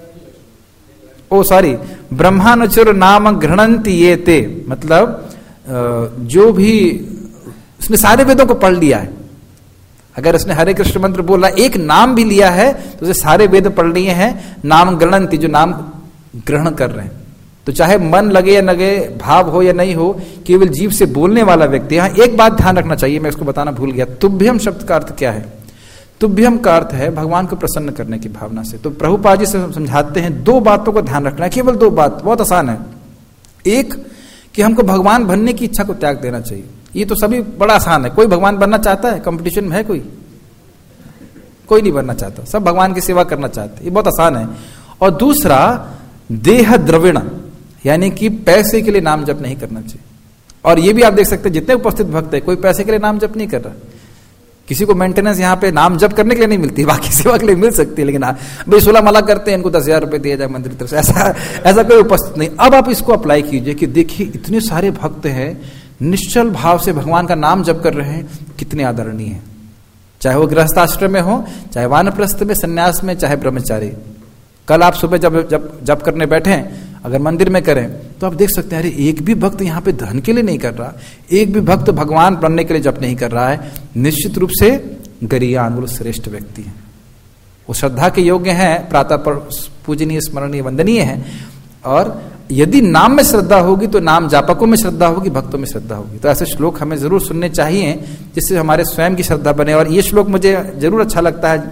Speaker 1: ओ सॉरी, ब्रह्मानुचर नाम घृणंति ये ते, मतलब जो भी उसने सारे वेदों को पढ़ लिया है, अगर उसने हरे कृष्ण मंत्र बोला, एक नाम भी लिया है तो उसे सारे वेद पढ़ लिए हैं। नाम ग्रहणंति, जो नाम ग्रहण कर रहे हैं। तो चाहे मन लगे या लगे, भाव हो या नहीं हो, केवल जीव से बोलने वाला व्यक्ति। यहां एक बात ध्यान रखना चाहिए, मैं इसको बताना भूल गया। तुभ्यम शब्द का अर्थ क्या है? तुभ्यम का अर्थ है भगवान को प्रसन्न करने की भावना से। तो प्रभुपाद जी से समझाते हैं दो बातों को ध्यान रखना है, केवल दो बात, बहुत आसान है। एक कि हमको भगवान बनने की इच्छा को त्याग देना चाहिए। ये तो सभी बड़ा आसान है। कोई भगवान बनना चाहता है? कंपटीशन में है कोई? कोई नहीं बनना चाहता, सब भगवान की सेवा करना चाहते हैं। ये बहुत आसान है। और दूसरा, देह द्रविण, यानी कि पैसे के लिए नाम जप नहीं करना चाहिए। और ये भी आप देख सकते हैं जितने उपस्थित भक्त है, कोई पैसे के लिए नाम जप नहीं कर रहा। किसी को मेंटेनेंस यहाँ पे नाम जप करने के लिए नहीं मिलती, बाकी सेवा के लिए मिल सकती है, लेकिन भाई सोलह माला करते हैं, इनको दस हजार रुपए दिया जाए मंदिर की तरफ से, ऐसा ऐसा कोई उपस्थित नहीं। अब आप इसको अप्लाई कीजिए कि देखिए इतने सारे भक्त हैं, निश्चल भाव से भगवान का नाम जप कर रहे हैं, कितने आदरणीय हैं। चाहे वो गृहस्थाश्रम में हो, चाहे वानप्रस्थ में, संन्यास में, चाहे ब्रह्मचारी। कल आप सुबह जब जब जप करने बैठे, अगर मंदिर में करें तो आप देख सकते हैं, अरे एक भी भक्त यहाँ पे धन के लिए नहीं कर रहा, एक भी भक्त भगवान बनने के लिए जप नहीं कर रहा है। निश्चित रूप से गरियान, वो श्रेष्ठ व्यक्ति है, वो श्रद्धा के योग्य हैं, प्रातः पूजनीय, स्मरणीय, वंदनीय है। और यदि नाम में श्रद्धा होगी तो नाम जापकों में श्रद्धा होगी, भक्तों में श्रद्धा होगी। तो ऐसे श्लोक हमें जरूर सुनने चाहिए जिससे हमारे स्वयं की श्रद्धा बने। और ये श्लोक मुझे जरूर अच्छा लगता है,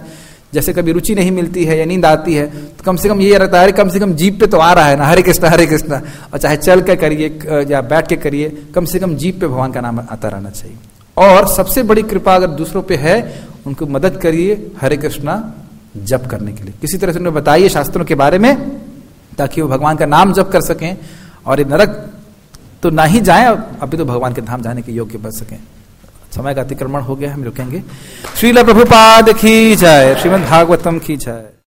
Speaker 1: जैसे कभी रुचि नहीं मिलती है या नींद आती है तो कम से कम ये रहता है, कम से कम जीप पे तो आ रहा है ना, हरे कृष्णा हरे कृष्णा, और चाहे चल के करिए या बैठ के करिए, कम से कम जीप पे भगवान का नाम आता रहना चाहिए। और सबसे बड़ी कृपा अगर दूसरों पे है, उनको मदद करिए हरे कृष्णा जप करने के लिए, किसी तरह से उन्हें बताइए शास्त्रों के बारे में, ताकि वो भगवान का नाम जप कर सकें और ये नरक तो ना ही जाए, अभी तो भगवान के धाम जाने के योग्य बन सकें। समय का अतिक्रमण हो गया, हम रुकेंगे। श्रील प्रभुपाद की जय, श्रीमद् भागवतम की जय।